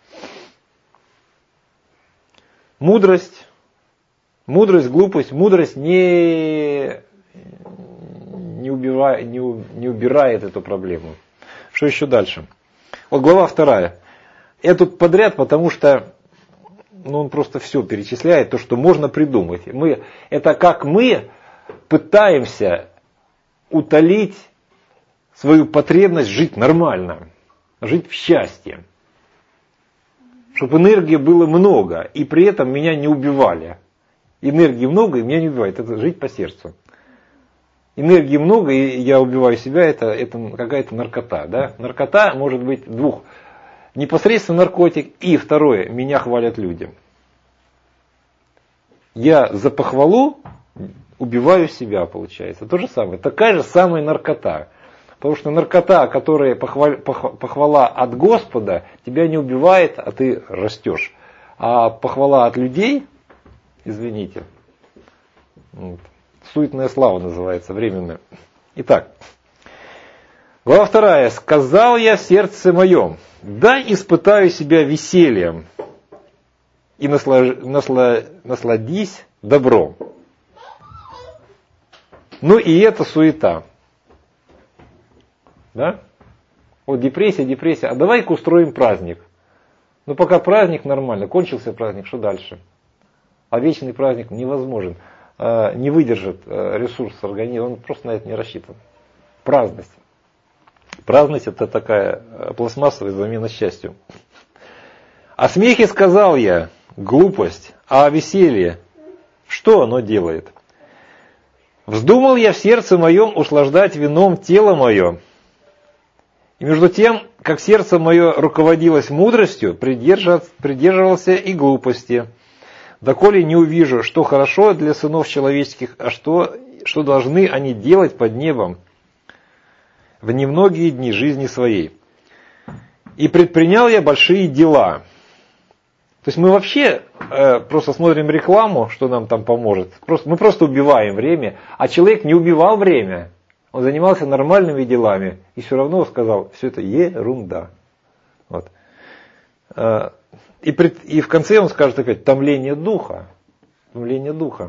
Мудрость. Мудрость, глупость. Мудрость не, не, убивает, не, не убирает эту проблему. Что еще дальше? Вот глава вторая. Я тут подряд, потому что ну, он просто все перечисляет, то, что можно придумать. Мы, это как мы пытаемся утолить свою потребность жить нормально, жить в счастье. Чтобы энергии было много, и при этом меня не убивали. Энергии много, и меня не убивает. Это жить по сердцу. Энергии много, и я убиваю себя, это, это какая-то наркота. Да? Наркота может быть двух. Непосредственно наркотик, и второе, меня хвалят люди. Я за похвалу убиваю себя, получается. То же самое. Такая же самая наркота. Потому что наркота, которая похвала, похвала от Господа, тебя не убивает, а ты растешь. А похвала от людей, извините, вот, суетная слава называется, временная. Итак, глава вторая. «Сказал я в сердце моем, да испытаю себя весельем, и насла, насла, насладись добром». Ну и это суета. Да? Вот депрессия, депрессия. А давай-ка устроим праздник. Ну пока праздник нормально, кончился праздник, что дальше? А вечный праздник невозможен. Не выдержит ресурс организма, он просто на это не рассчитан. Праздность. Праздность — это такая пластмассовая замена счастью. О смехе сказал я, глупость, а о веселье, что оно делает? Вздумал я в сердце моем услаждать вином тело мое. И между тем, как сердце мое руководилось мудростью, придерживался и глупости. Доколе не увижу, что хорошо для сынов человеческих, а что, что должны они делать под небом в немногие дни жизни своей. И предпринял я большие дела. То есть мы вообще э, просто смотрим рекламу, что нам там поможет. Просто, мы просто убиваем время, а человек не убивал время. Он занимался нормальными делами и все равно сказал, все это ерунда. Вот. Э, и, пред, и в конце он скажет опять, томление духа. Томление духа.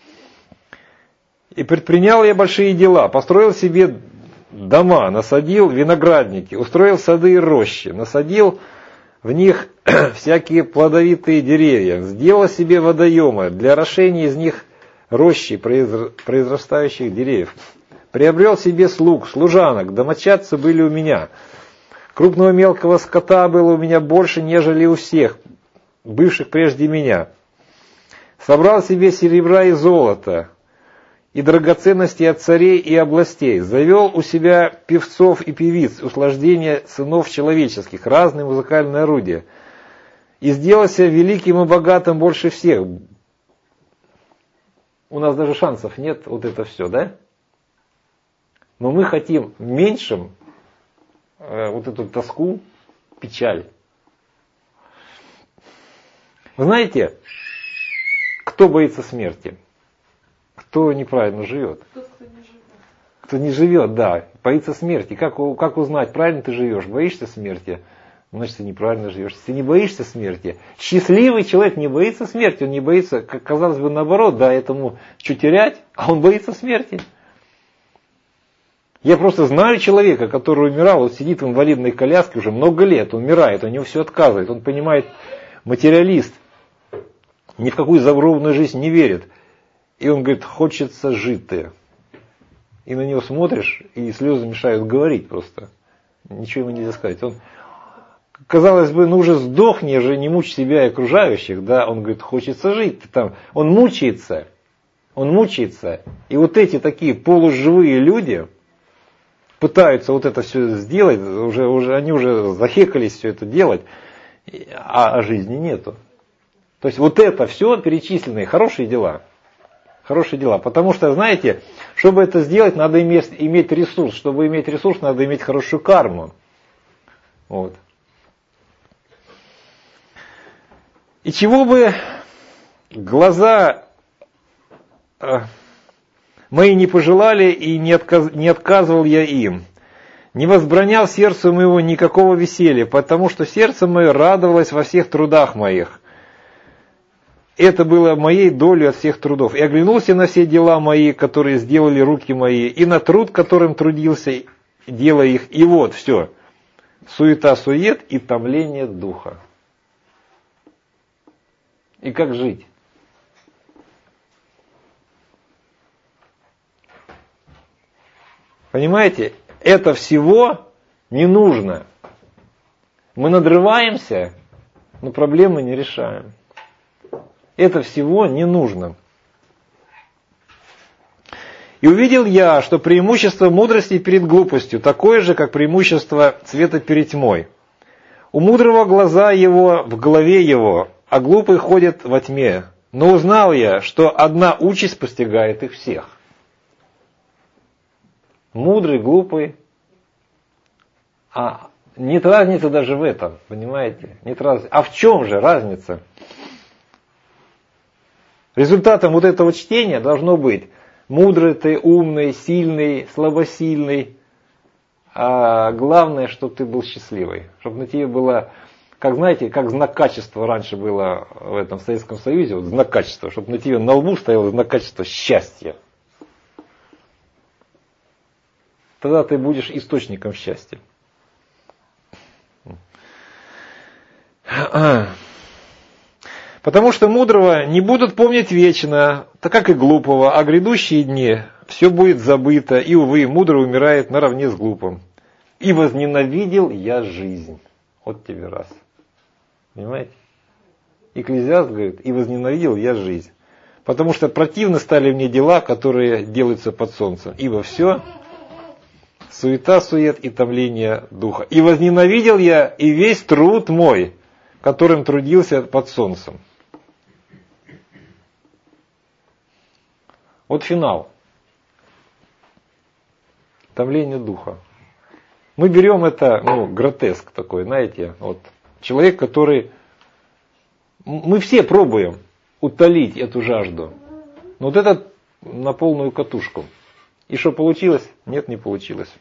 И предпринял я большие дела, построил себе дома, насадил виноградники, устроил сады и рощи, насадил в них всякие плодовитые деревья, сделал себе водоемы для орошения из них рощи произрастающих деревьев. Приобрел себе слуг, служанок, домочадцы были у меня. Крупного мелкого скота было у меня больше, нежели у всех, бывших прежде меня. Собрал себе серебра и золота, и драгоценности от царей и областей. Завел у себя певцов и певиц, услаждения сынов человеческих, разные музыкальные орудия. И сделался великим и богатым больше всех. У нас даже шансов нет, вот это все, да? Но мы хотим меньшим э, вот эту тоску, печаль. Вы знаете, кто боится смерти? Кто неправильно живет? Тот, кто не живет. Кто не живет, да, боится смерти. Как, как узнать, правильно ты живешь? Боишься смерти? Значит, ты неправильно живешь. Если ты не боишься смерти, счастливый человек не боится смерти, он не боится, как казалось бы, наоборот, да, этому что терять, а он боится смерти. Я просто знаю человека, который умирал, вот сидит в инвалидной коляске уже много лет, он умирает, у него все отказывает, он понимает, материалист, ни в какую загробную жизнь не верит. И он говорит, хочется жить-то. И на него смотришь, и слезы мешают говорить просто. Ничего ему нельзя сказать. Он, казалось бы, ну уже сдохни, уже не мучь себя и окружающих. Да? Он говорит, хочется жить. Там. Он мучается. Он мучается. И вот эти такие полуживые люди пытаются вот это все сделать. Уже, уже, они уже захекались все это делать. А, а жизни нету. То есть вот это все перечисленные хорошие дела. Хорошие дела. Потому что, знаете, чтобы это сделать, надо иметь, иметь ресурс. Чтобы иметь ресурс, надо иметь хорошую карму. Вот. И чего бы глаза э, мои не пожелали, и не, отказ, не отказывал я им. Не возбранял сердцу моего никакого веселья, потому что сердце мое радовалось во всех трудах моих. Это было моей долей от всех трудов. И оглянулся на все дела мои, которые сделали руки мои, и на труд, которым трудился, делая их. И вот все. Суета-сует и томление духа. И как жить? Понимаете, это всего не нужно. Мы надрываемся, но проблемы не решаем. Это всего не нужно. И увидел я, что преимущество мудрости перед глупостью такое же, как преимущество света перед тьмой. У мудрого глаза его в голове его, а глупый ходит во тьме. Но узнал я, что одна участь постигает их всех. Мудрый, глупый. А нет разницы даже в этом, понимаете? Нет разницы. А в чем же разница? Результатом вот этого чтения должно быть мудрый ты, умный, сильный, слабосильный. А главное, чтобы ты был счастливый. Чтобы на тебе было, как знаете, как знак качества раньше было в этом в Советском Союзе, вот знак качества, чтобы на тебе на лбу стоял знак качества счастья. Тогда ты будешь источником счастья. Потому что мудрого не будут помнить вечно, так как и глупого, а грядущие дни все будет забыто, и, увы, мудрый умирает наравне с глупым. И возненавидел я жизнь. Вот тебе раз. Понимаете? Экклезиаст говорит, и возненавидел я жизнь. Потому что противны стали мне дела, которые делаются под солнцем. Ибо все суета, сует и томление духа. И возненавидел я и весь труд мой, которым трудился под солнцем. Вот финал. Томление духа. Мы берем это, ну, гротеск такой, знаете, вот человек, который... Мы все пробуем утолить эту жажду. Но вот это на полную катушку. И что получилось? Нет, не получилось.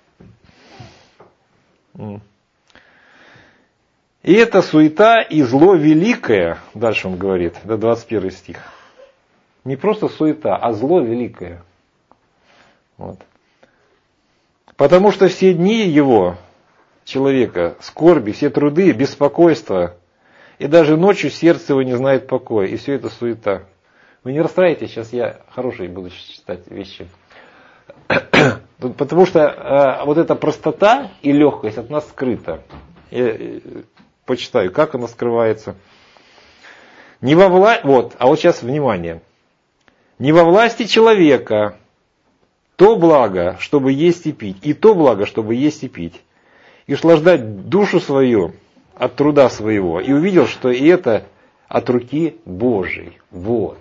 И это суета и зло великое, дальше он говорит, до двадцать первый стих. Не просто суета, а зло великое. Вот. Потому что все дни его, человека, скорби, все труды, беспокойство, и даже ночью сердце его не знает покоя, и все это суета. Вы не расстраивайтесь, сейчас я хорошие буду читать вещи. Потому что э, вот эта простота и легкость от нас скрыта. Я почитаю, как она скрывается. Не во вла... Вот, а вот сейчас внимание. Не во власти человека то благо, чтобы есть и пить, и то благо, чтобы есть и пить, и услаждать душу свою от труда своего, и увидел, что и это от руки Божией. Вот.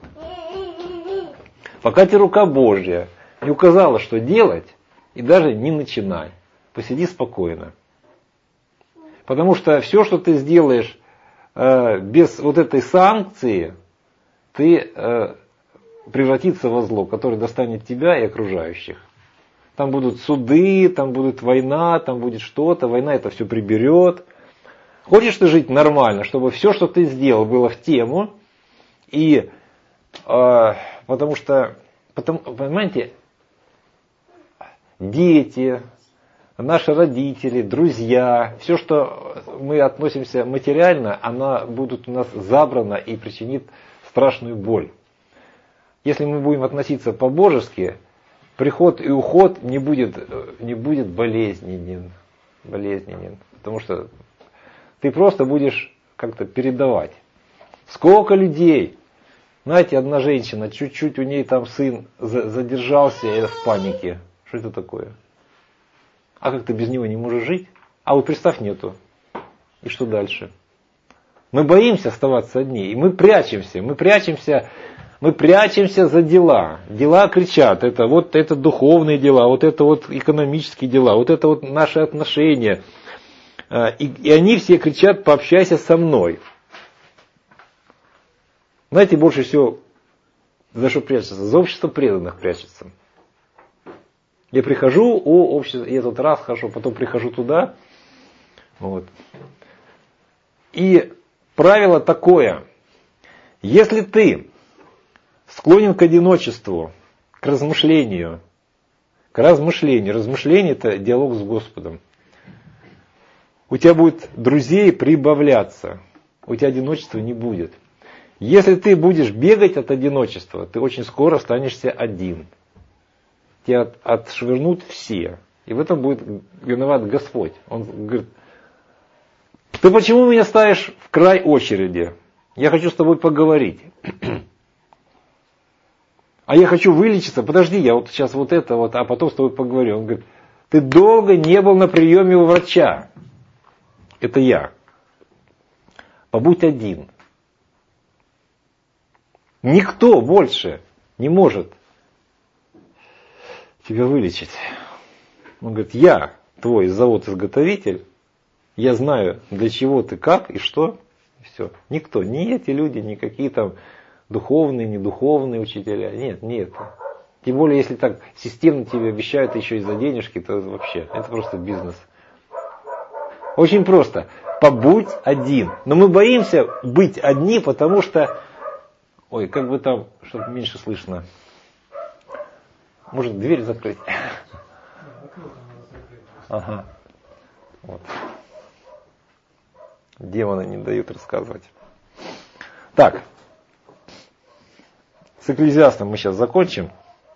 Пока тебе рука Божья не указала, что делать, и даже не начинай. Посиди спокойно. Потому что все, что ты сделаешь э, без вот этой санкции, ты э, превратится во зло, которое достанет тебя и окружающих. Там будут суды, там будет война, там будет что-то. Война это все приберет. Хочешь ты жить нормально, чтобы все, что ты сделал, было в тему. И э, потому что, потому, понимаете, дети, наши родители, друзья, все, что мы относимся материально, оно будет у нас забрано и причинит страшную боль. Если мы будем относиться по-божески, приход и уход не будет, не будет болезненен, болезненен, потому что ты просто будешь как-то передавать. Сколько людей, знаете, одна женщина, чуть-чуть у ней там сын задержался в панике. Что это такое? А как ты без него не можешь жить? А вот представь, нету. И что дальше? Мы боимся оставаться одни, и мы прячемся, мы прячемся, мы прячемся за дела. Дела кричат, это вот это духовные дела, вот это вот экономические дела, вот это вот наши отношения. И, и они все кричат: пообщайся со мной. Знаете, больше всего за что прячется? За общество преданных прячется. Я прихожу, о, общество, я тут раз хожу, потом прихожу туда. Вот. И правило такое: если ты склонен к одиночеству, к размышлению, к размышлению, размышление это диалог с Господом, у тебя будет друзей прибавляться, у тебя одиночества не будет. Если ты будешь бегать от одиночества, ты очень скоро останешься один. Тебя отшвырнут все. И в этом будет виноват Господь. Он говорит: ты почему меня ставишь в край очереди? Я хочу с тобой поговорить. А я хочу вылечиться. Подожди, я вот сейчас вот это вот, а потом с тобой поговорю. Он говорит: ты долго не был на приеме у врача. Это я. Побудь один. Никто больше не может тебя вылечить. Он говорит: я твой завод-изготовитель, я знаю, для чего ты, как и что. И все. Никто, ни эти люди, ни какие там духовные, не духовные учителя. Нет, нет. Тем более, если так системно тебе обещают еще и за денежки, то вообще, это просто бизнес. Очень просто. Побудь один. Но мы боимся быть одни, потому что... Ой, как бы там, чтобы меньше слышно. Может, дверь закрыть? Ага. Вот. Демоны не дают рассказывать. Так. С Экклезиастом мы сейчас закончим.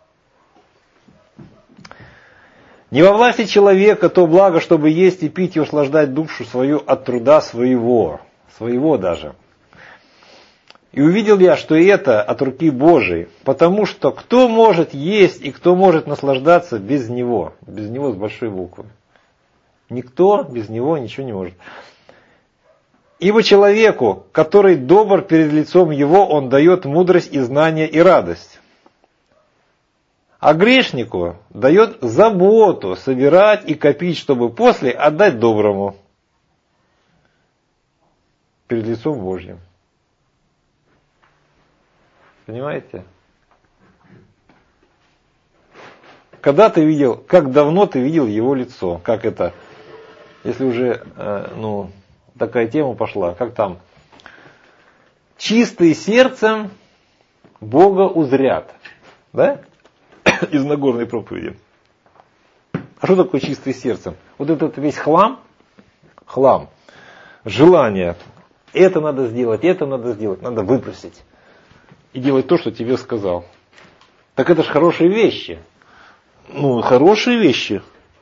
Не во власти человека то благо, чтобы есть и пить и услаждать душу свою от труда своего. Своего даже. И увидел я, что это от руки Божией, потому что кто может есть и кто может наслаждаться без Него? Без Него с большой буквы. Никто без Него ничего не может. Ибо человеку, который добр перед лицом Его, Он дает мудрость и знание и радость. А грешнику дает заботу собирать и копить, чтобы после отдать доброму перед лицом Божьим. Понимаете? Когда ты видел, как давно ты видел его лицо? Как это, если уже э, ну, такая тема пошла, как там? Чистые сердцем Бога узрят. Да? Из Нагорной проповеди. А что такое чистые сердцем? Вот этот весь хлам, хлам, желание, это надо сделать, это надо сделать, надо выбросить. И делать то, что тебе сказал. Так это же хорошие вещи. Ну, хорошие вещи.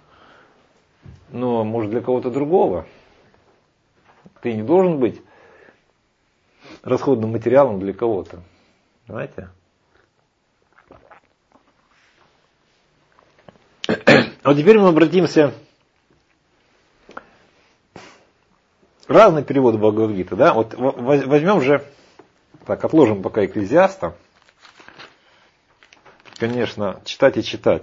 Но, может, для кого-то другого. Ты не должен быть расходным материалом для кого-то. Понимаете? А теперь мы обратимся. Разные переводы Бхагавад-гиты, да? Вот возьмем же. Так, отложим пока Экклезиаста. Конечно, читать и читать.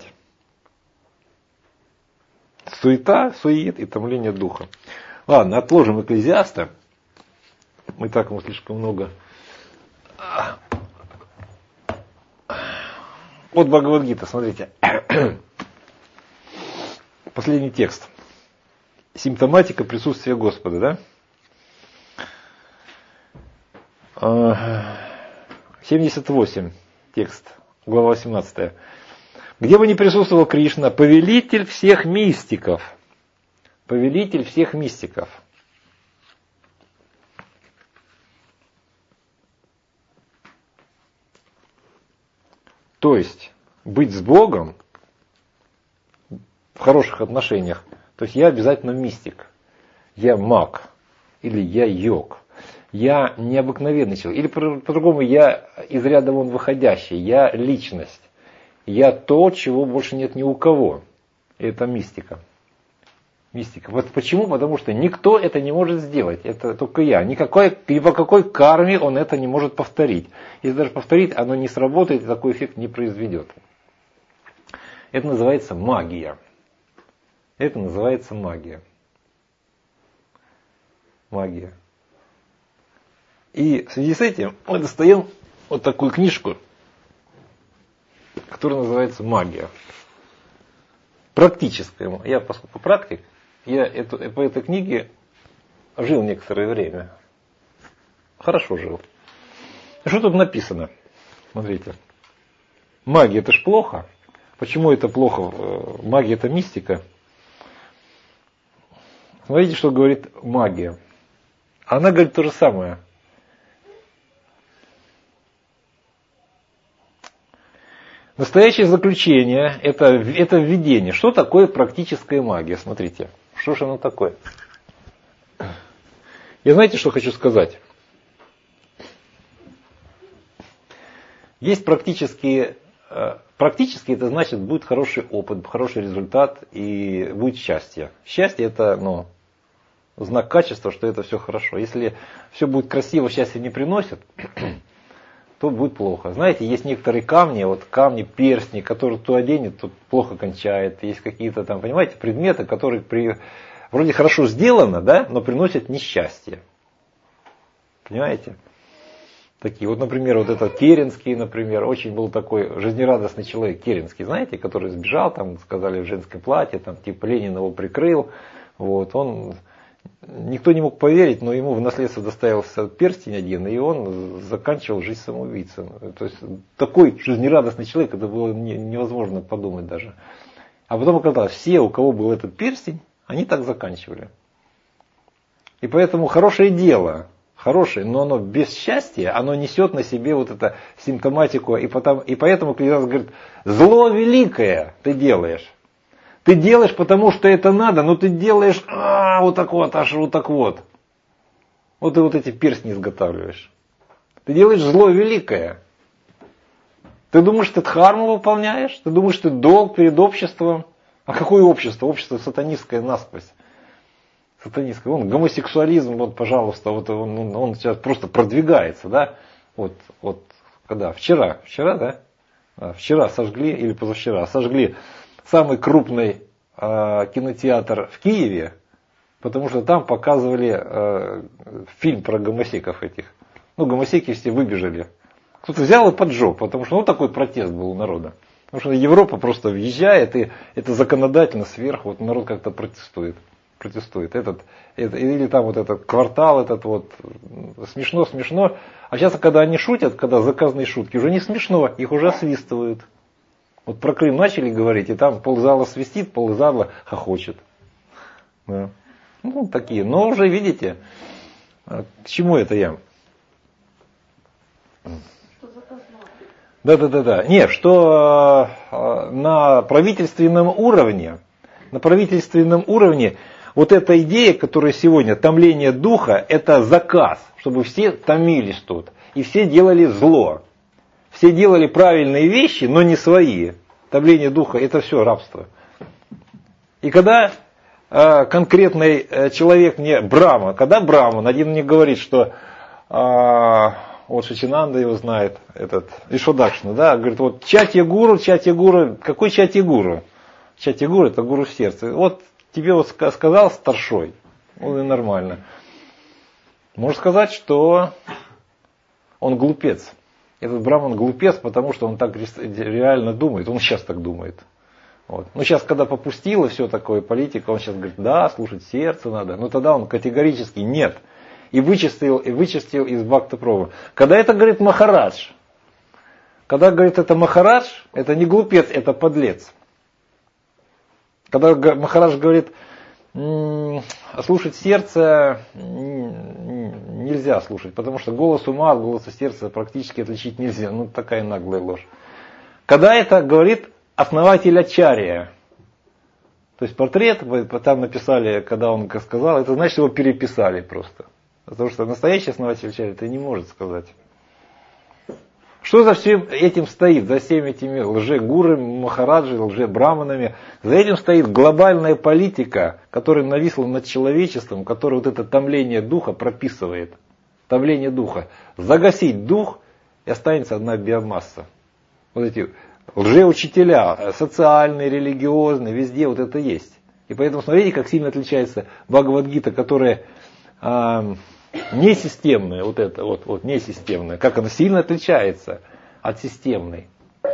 Суета, сует и томление духа. Ладно, отложим Экклезиаста. Мы так ему слишком много. Вот Бхагавад-гита, смотрите. Последний текст. Симптоматика присутствия Господа, да? семьдесят восемь текст, глава восемнадцатая. Где бы ни присутствовал Кришна, повелитель всех мистиков. Повелитель всех мистиков. То есть, быть с Богом в хороших отношениях, то есть я обязательно мистик, я маг, или я йог, я необыкновенный человек, или по-другому я из ряда вон выходящий, я личность, я то, чего больше нет ни у кого. Это мистика. Мистика. Вот почему? Потому что никто это не может сделать, это только я. Никакой, ни по какой карме он это не может повторить. Если даже повторить, оно не сработает, и такой эффект не произведет. Это называется магия. Это называется магия. Магия. И в связи с этим мы достаем вот такую книжку, которая называется «Магия». Практическая. Я, поскольку практик, я эту, по этой книге жил некоторое время. Хорошо жил. Что тут написано? Смотрите. Магия это ж плохо. Почему это плохо? Магия это мистика. Смотрите, что говорит магия. Она говорит то же самое. Настоящее заключение это, это введение. Что такое практическая магия? Смотрите, что же оно такое? Я знаете, что хочу сказать? Есть практические, практически это значит будет хороший опыт, хороший результат и будет счастье. Счастье это ну, знак качества, что это все хорошо. Если все будет красиво, счастье не приносит, то будет плохо. Знаете, есть некоторые камни, вот камни, перстни, которые кто оденет, тот плохо кончает. Есть какие-то там, понимаете, предметы, которые при, вроде хорошо сделано, да, но приносят несчастье. Понимаете? Такие, вот, например, вот этот Керенский, например, очень был такой жизнерадостный человек, Керенский, знаете, который сбежал, там, сказали, в женском платье, там, типа, Ленин его прикрыл, вот, он... Никто не мог поверить, но ему в наследство доставился перстень один, и он заканчивал жизнь самоубийцей. То есть такой жизнерадостный человек, это было невозможно подумать даже. А потом оказалось, все, у кого был этот перстень, они так заканчивали. И поэтому хорошее дело, хорошее, но оно без счастья, оно несет на себе вот эту симптоматику. И, потом, и поэтому, когда говорит, зло великое ты делаешь. Ты делаешь, потому что это надо, но ты делаешь а, вот так вот, аж вот так вот. Вот ты вот эти перстни изготавливаешь. Ты делаешь зло великое. Ты думаешь, ты дхарму выполняешь? Ты думаешь, ты долг перед обществом? А какое общество? Общество сатанистское насквозь. Сатанистское. Вон, гомосексуализм, вот, пожалуйста, вот он, он, он сейчас просто продвигается, да? Вот, вот, когда? Вчера, вчера, да? А, вчера сожгли, или позавчера, сожгли самый крупный э, кинотеатр в Киеве, потому что там показывали э, фильм про гомосеков этих. Ну, гомосеки все выбежали. Кто-то взял и поджег, потому что ну, такой протест был у народа. Потому что Европа просто въезжает, и это законодательно сверху, вот народ как-то протестует. Протестует. Этот, это, или там вот этот квартал, этот вот, смешно, смешно. А сейчас, когда они шутят, когда заказные шутки, уже не смешно, их уже освистывают. Вот про Крым начали говорить, и там ползала свистит, ползала хохочет. Да. Ну, такие. Но уже видите, к чему это я? Что заказное? Да-да-да-да. Не, что э, на правительственном уровне, на правительственном уровне вот эта идея, которая сегодня, томление духа, это заказ, чтобы все томились тут. И все делали зло. Все делали правильные вещи, но не свои. Томление духа – это все рабство. И когда э, конкретный э, человек мне, Брахма, когда Брахман, один мне говорит, что, э, вот Шачинанда его знает, этот, Вишвадакшина, да, говорит, вот Чатья Гуру, Чатья Гуру, какой Чатья Гуру? Чатья Гуру – это гуру в сердце. Вот тебе вот сказал старшой, ну и нормально. Можно сказать, что он глупец. Этот Брахман глупец, потому что он так реально думает. Он сейчас так думает. Вот. Но сейчас, когда попустило все такое, политика, он сейчас говорит, да, слушать сердце надо. Но тогда он категорически нет. И вычистил, и вычистил из Бхакта-Прабху. Когда это говорит Махарадж, Когда говорит это Махарадж, это не глупец, это подлец. Когда Махарадж говорит, слушать сердце нельзя слушать, потому что голос ума от голоса сердца практически отличить нельзя. Ну, такая наглая ложь. Когда это говорит основатель Ачарья, то есть портрет, там написали, когда он сказал, это значит, его переписали просто. Потому что настоящий основатель Ачарья это не может сказать. Что за всем этим стоит, за всеми этими лже-гурами, махараджи, лже-браманами? За этим стоит глобальная политика, которая нависла над человечеством, которая вот это томление духа прописывает. Томление духа. Загасить дух, и останется одна биомасса. Вот эти лжеучителя, социальные, религиозные, везде вот это есть. И поэтому смотрите, как сильно отличается Бхагавад-гита, которая... Э, несистемная, вот это, вот, вот несистемная, как она сильно отличается от системной.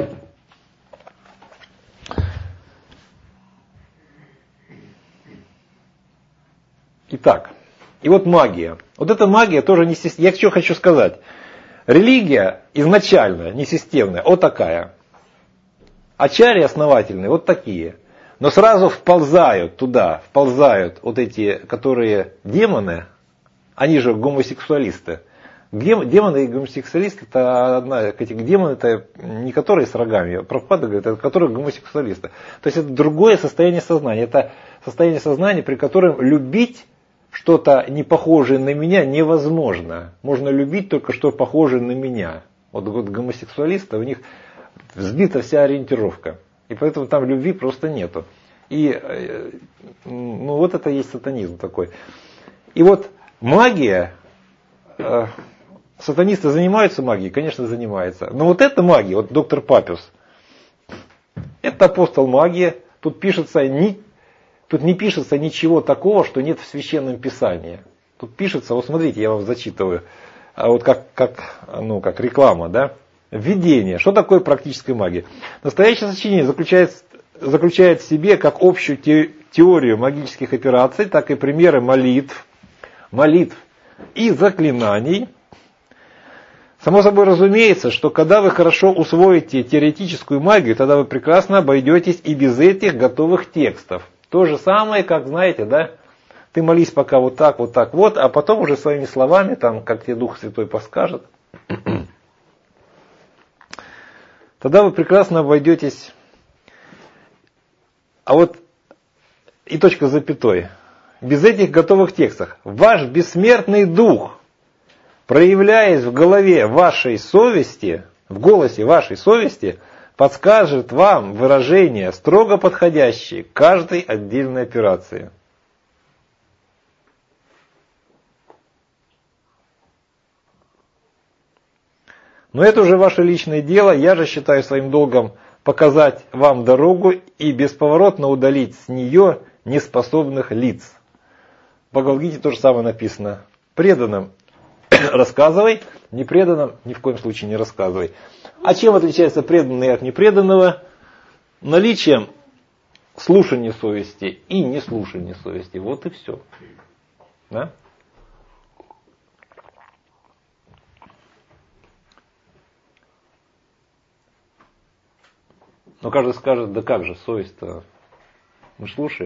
Итак, и вот магия. Вот эта магия тоже не системная. Я что хочу сказать. Религия изначально несистемная, вот такая. Ачарьи основательные, вот такие. Но сразу вползают туда, вползают вот эти, которые демоны. Они же гомосексуалисты. Демоны и гомосексуалисты, это одна, эти демоны, это не которые с рогами, Прабхупада говорит, это которые гомосексуалисты. То есть это другое состояние сознания. Это состояние сознания, при котором любить что-то не похожее на меня невозможно. Можно любить только что похожее на меня. Вот, вот гомосексуалисты, у них сбита вся ориентировка. И поэтому там любви просто нету. И ну, вот это и есть сатанизм такой. И вот магия, э, сатанисты занимаются магией? Конечно, занимаются. Но вот эта магия, вот доктор Папиус, это апостол магии. Тут пишется, ни, тут не пишется ничего такого, что нет в Священном Писании. Тут пишется, вот смотрите, я вам зачитываю, вот как, как, ну, как реклама, да? Введение. Что такое практическая магия? Настоящее сочинение заключает, заключает в себе как общую те, теорию магических операций, так и примеры молитв, молитв и заклинаний. Само собой разумеется, что когда вы хорошо усвоите теоретическую магию, тогда вы прекрасно обойдетесь и без этих готовых текстов. То же самое, как знаете, да, ты молись пока вот так, вот так, вот, а потом уже своими словами, там, как тебе Дух Святой подскажет, тогда вы прекрасно обойдетесь. А вот и точка с запятой. Без этих готовых текстов. Ваш бессмертный дух, проявляясь в голове вашей совести, в голосе вашей совести, подскажет вам выражения, строго подходящие к каждой отдельной операции. Но это уже ваше личное дело, я же считаю своим долгом показать вам дорогу и бесповоротно удалить с нее неспособных лиц. В Бхагавад-гите то же самое написано. Преданным рассказывай, непреданным ни в коем случае не рассказывай. А чем отличается преданный от непреданного? Наличием слушания совести и неслушания совести. Вот и все. Да? Но каждый скажет, да как же, совесть-то, мы слушаем.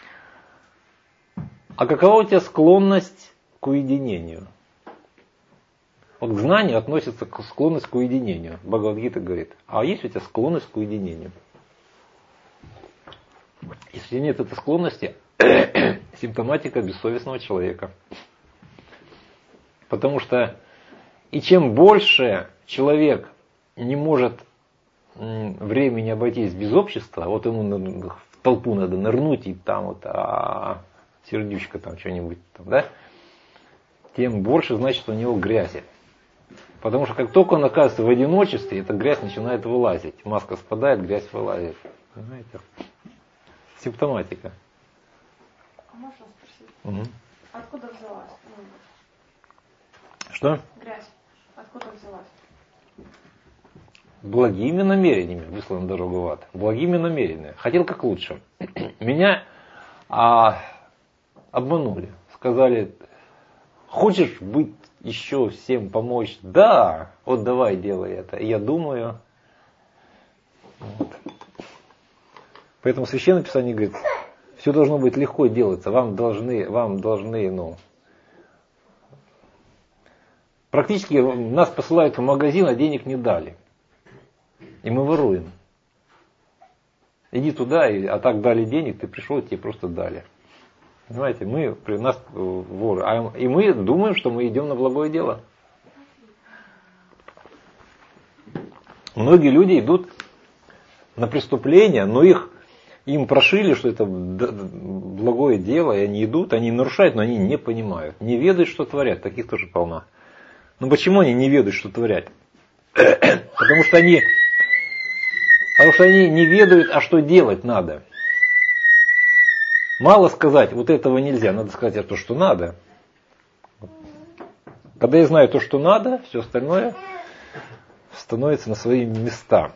А какова у тебя склонность к уединению? Вот к знанию относится склонность к уединению. Бхагавад-гита говорит, а есть у тебя склонность к уединению? Если нет этой склонности, симптоматика бессовестного человека. Потому что и чем больше человек не может времени обойтись без общества, вот ему в толпу надо нырнуть и там вот а, сердючка там что-нибудь там, да, тем больше значит у него грязи. Потому что как только он оказывается в одиночестве, эта грязь начинает вылазить. Маска спадает, грязь вылазит. Понимаете? Симптоматика. А можно спросить? Угу. Откуда взялась? Что? Грязь. Откуда взялась? Благими намерениями выслан дорогу в ад. Благими намерениями. Хотел как лучше. Меня а, обманули. Сказали, хочешь быть еще всем помочь? Да, вот давай делай это. И я думаю, Поэтому Священное Писание говорит, все должно быть легко делаться, вам должны, вам должны, ну, практически нас посылают в магазин, а денег не дали. И мы воруем. Иди туда, а так дали денег, ты пришел, тебе просто дали. Понимаете, мы, при нас воры. А, и мы думаем, что мы идем на благое дело. Многие люди идут на преступления, но их, им прошили, что это благое дело, и они идут, они нарушают, но они не понимают. Не ведают, что творят. Таких тоже полно. Но почему они не ведают, что творят? Потому что они, потому что они не ведают, а что делать надо. Мало сказать, вот этого нельзя, надо сказать то, что надо. Когда я знаю то, что надо, все остальное становится на свои места.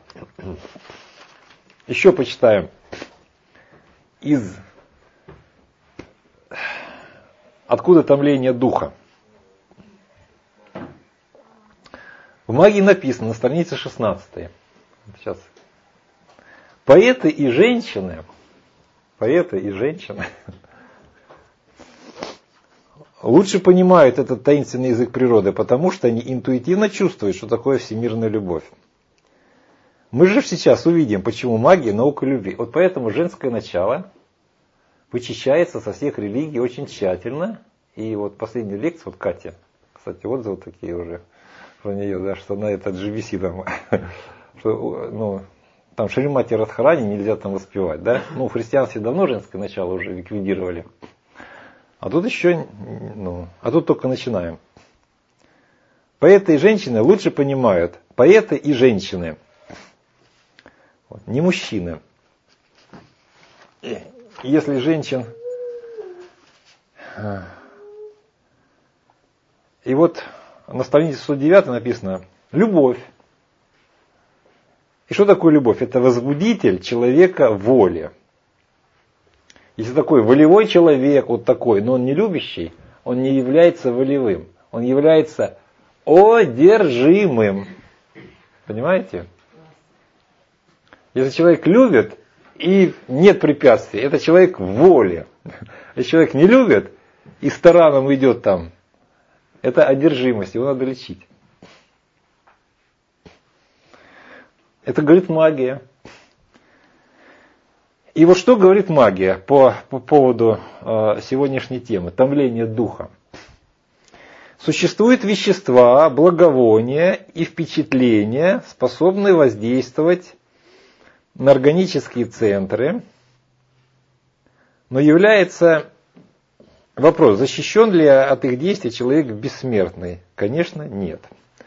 Еще почитаем из «Откуда томление духа». В магии написано на странице шестнадцатой. Сейчас. Поэты и женщины, поэты и женщины лучше понимают этот таинственный язык природы, потому что они интуитивно чувствуют, что такое всемирная любовь. Мы же сейчас увидим, почему магия – наука любви. Вот поэтому женское начало вычищается со всех религий очень тщательно. И вот последняя лекция, вот Катя, кстати, отзывы такие уже про нее, да, что она это джи би си там, что, ну, там Шримати Радхарани нельзя там воспевать, да? Ну, в христианстве давно женское начало уже ликвидировали. А тут еще, ну, а тут только начинаем. Поэты и женщины лучше понимают. Поэты и женщины. Вот, не мужчины. Если женщин... И вот на странице сто девять написано «любовь». И что такое любовь? Это возбудитель человека воли. Если такой волевой человек, вот такой, но он не любящий, он не является волевым. Он является одержимым. Понимаете? Если человек любит и нет препятствий, это человек в воле. Если человек не любит и с тараном идет там, это одержимость, его надо лечить. Это говорит магия. И вот что говорит магия по, по поводу э, сегодняшней темы, томление духа. Существуют вещества, благовония и впечатления, способные воздействовать на органические центры, но является вопрос, защищен ли от их действий человек бессмертный? Конечно, нет.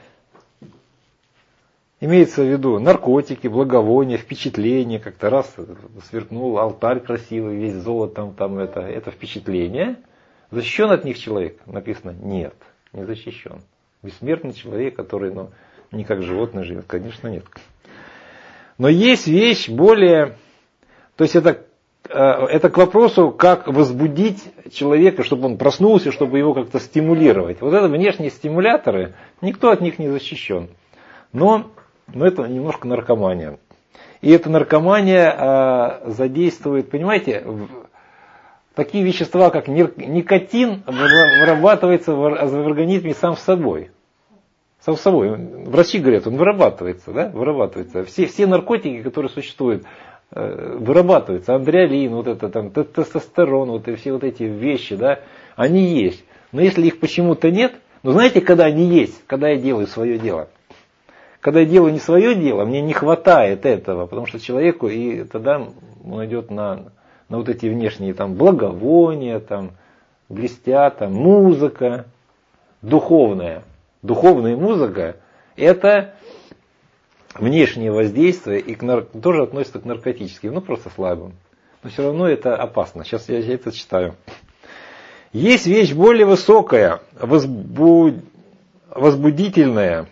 Имеется в виду наркотики, благовония, впечатления, как-то раз сверкнул алтарь красивый, весь золотом, там это, это впечатление. Защищен от них человек? Написано, нет, не защищен. Бессмертный человек, который, ну, не как животное живет, конечно, нет. Но есть вещь более, то есть это, это к вопросу, как возбудить человека, чтобы он проснулся, чтобы его как-то стимулировать. Вот это внешние стимуляторы, никто от них не защищен. Но, но это немножко наркомания. И эта наркомания а, задействует, понимаете, в, такие вещества, как никотин, вырабатывается в, в организме сам собой. Сам собой. Врачи говорят, он вырабатывается, да? Вырабатывается. Все, все наркотики, которые существуют, вырабатываются. Андреалин, вот это там, тестостерон, вот и все вот эти вещи, да, они есть. Но если их почему-то нет, ну знаете, когда они есть, когда я делаю свое дело. Когда я делаю не свое дело, мне не хватает этого, потому что человеку, и тогда он идет на, на вот эти внешние там благовония, там, блестят, там, музыка, духовная. Духовная музыка – это внешнее воздействие и к нар... тоже относится к наркотическим, ну просто слабым. Но все равно это опасно. Сейчас я это читаю. Есть вещь более высокая, возбу... возбудительная,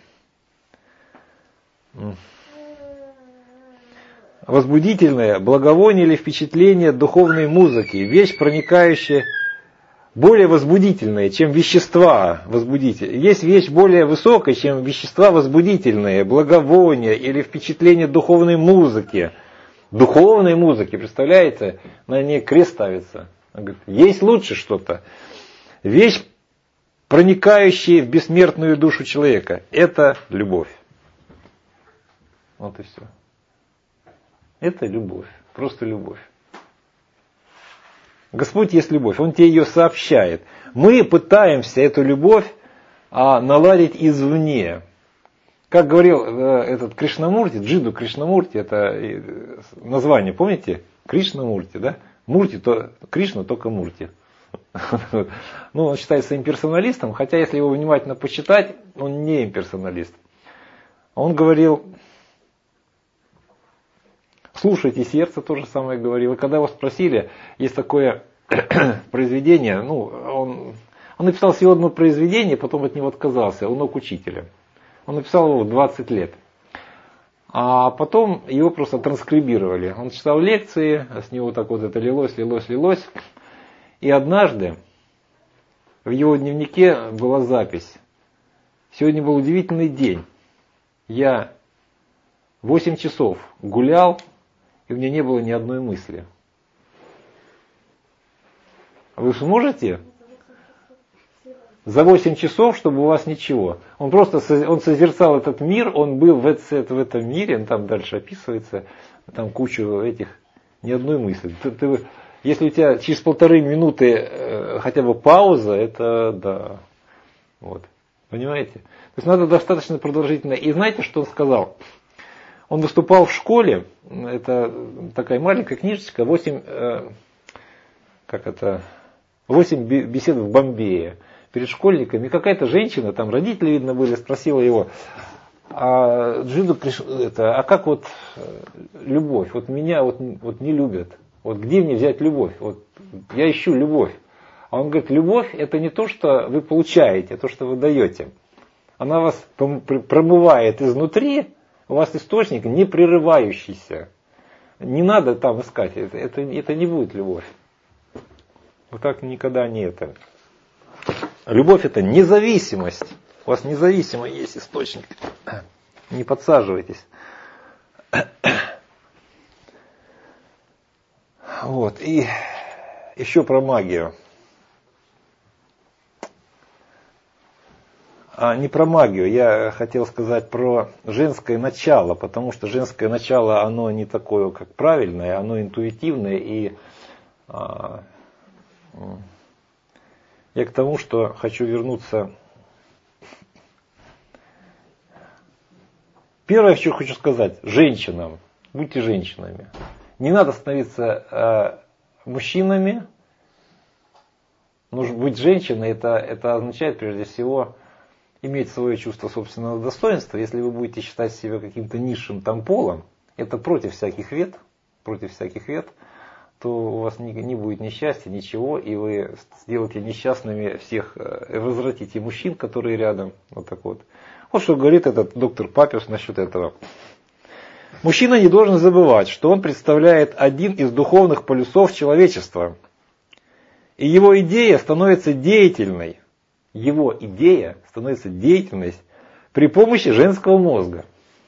возбудительное благовоние или впечатление духовной музыки. Вещь, проникающая, более возбудительная, чем вещества возбудительные. Есть вещь более высокая, чем вещества возбудительные, благовония или впечатление духовной музыки. духовной музыки, представляете, на ней крест ставится. Он говорит, есть лучше что-то. Вещь, проникающая в бессмертную душу человека, это любовь. Вот и все. Это любовь, просто любовь. Господь есть любовь, Он тебе ее сообщает. Мы пытаемся эту любовь а, наладить извне. Как говорил э, этот Кришнамурти, Джиду Кришнамурти, это э, название, помните? Кришнамурти, да? Мурти, то Кришна, только Мурти. Ну, он считается имперсоналистом, хотя если его внимательно почитать, он не имперсоналист. Он говорил, слушайте сердце, то же самое говорил. И когда его спросили, есть такое произведение, ну, он, он написал всего одно произведение, потом от него отказался, у ног учителя. Он написал его в двадцать лет. А потом его просто транскрибировали. Он читал лекции, с него так вот это лилось, лилось, лилось. И однажды в его дневнике была запись. Сегодня был удивительный день. Я восемь часов гулял, и у меня не было ни одной мысли. Вы сможете? За восемь часов, чтобы у вас ничего. Он просто он созерцал этот мир, он был в, это, в этом мире, он там дальше описывается, там кучу этих, ни одной мысли. Ты, ты, если у тебя через полторы минуты э, хотя бы пауза, это да. Вот. Понимаете? То есть надо достаточно продолжительно. И знаете, что он сказал? Он выступал в школе, это такая маленькая книжечка, восемь, э, как это, восемь бесед в Бомбее. Перед школьниками, какая-то женщина, там родители, видно, были, спросила его, а Джиду, это, а как вот любовь? Вот меня вот, вот не любят. Вот где мне взять любовь? Вот я ищу любовь. А он говорит, любовь это не то, что вы получаете, а то, что вы даете. Она вас промывает изнутри, у вас источник не прерывающийся. Не надо там искать, это, это, это не будет любовь. Вот так никогда не это. Любовь это независимость. У вас независимо есть источник. Не подсаживайтесь. Вот. И еще про магию. А не про магию. Я хотел сказать про женское начало. Потому что женское начало, оно не такое, как правильное. Оно интуитивное. И а, я к тому, что хочу вернуться. Первое, что хочу сказать, женщинам, будьте женщинами. Не надо становиться э, мужчинами. Нужно быть женщиной, это, это означает прежде всего иметь свое чувство собственного достоинства. Если вы будете считать себя каким-то низшим там полом, это против всяких вет, против всяких вет, то у вас не, не будет ни счастья, ничего, и вы сделаете несчастными всех, возвратите мужчин, которые рядом. Вот так вот. Вот что говорит этот доктор Папиус насчет этого. Мужчина не должен забывать, что он представляет один из духовных полюсов человечества. И его идея становится деятельной. Его идея становится деятельной при помощи женского мозга.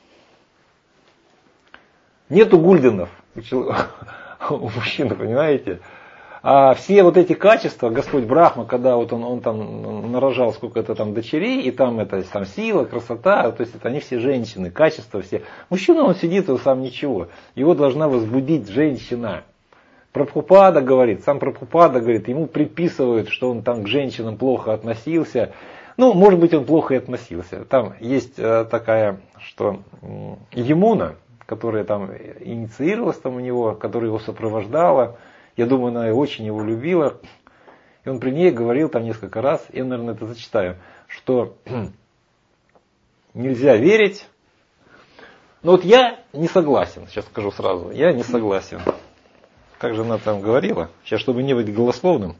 Нету гульденов у мужчины, понимаете? А все вот эти качества, Господь Брахма, когда вот он, он там нарожал сколько-то там дочерей, и там это там сила, красота, то есть это они все женщины, качества все. Мужчина, он сидит, он сам ничего. Его должна возбудить женщина. Прабхупада говорит, сам Прабхупада говорит, ему приписывают, что он там к женщинам плохо относился. Ну, может быть, он плохо и относился. Там есть э, такая, что э, Емуна, которая там инициировалась там у него, которая его сопровождала. Я думаю, она очень его любила. И он при ней говорил там несколько раз, я, наверное, это зачитаю, что нельзя верить. Но вот я не согласен, сейчас скажу сразу, я не согласен. Как же она там говорила, сейчас, чтобы не быть голословным.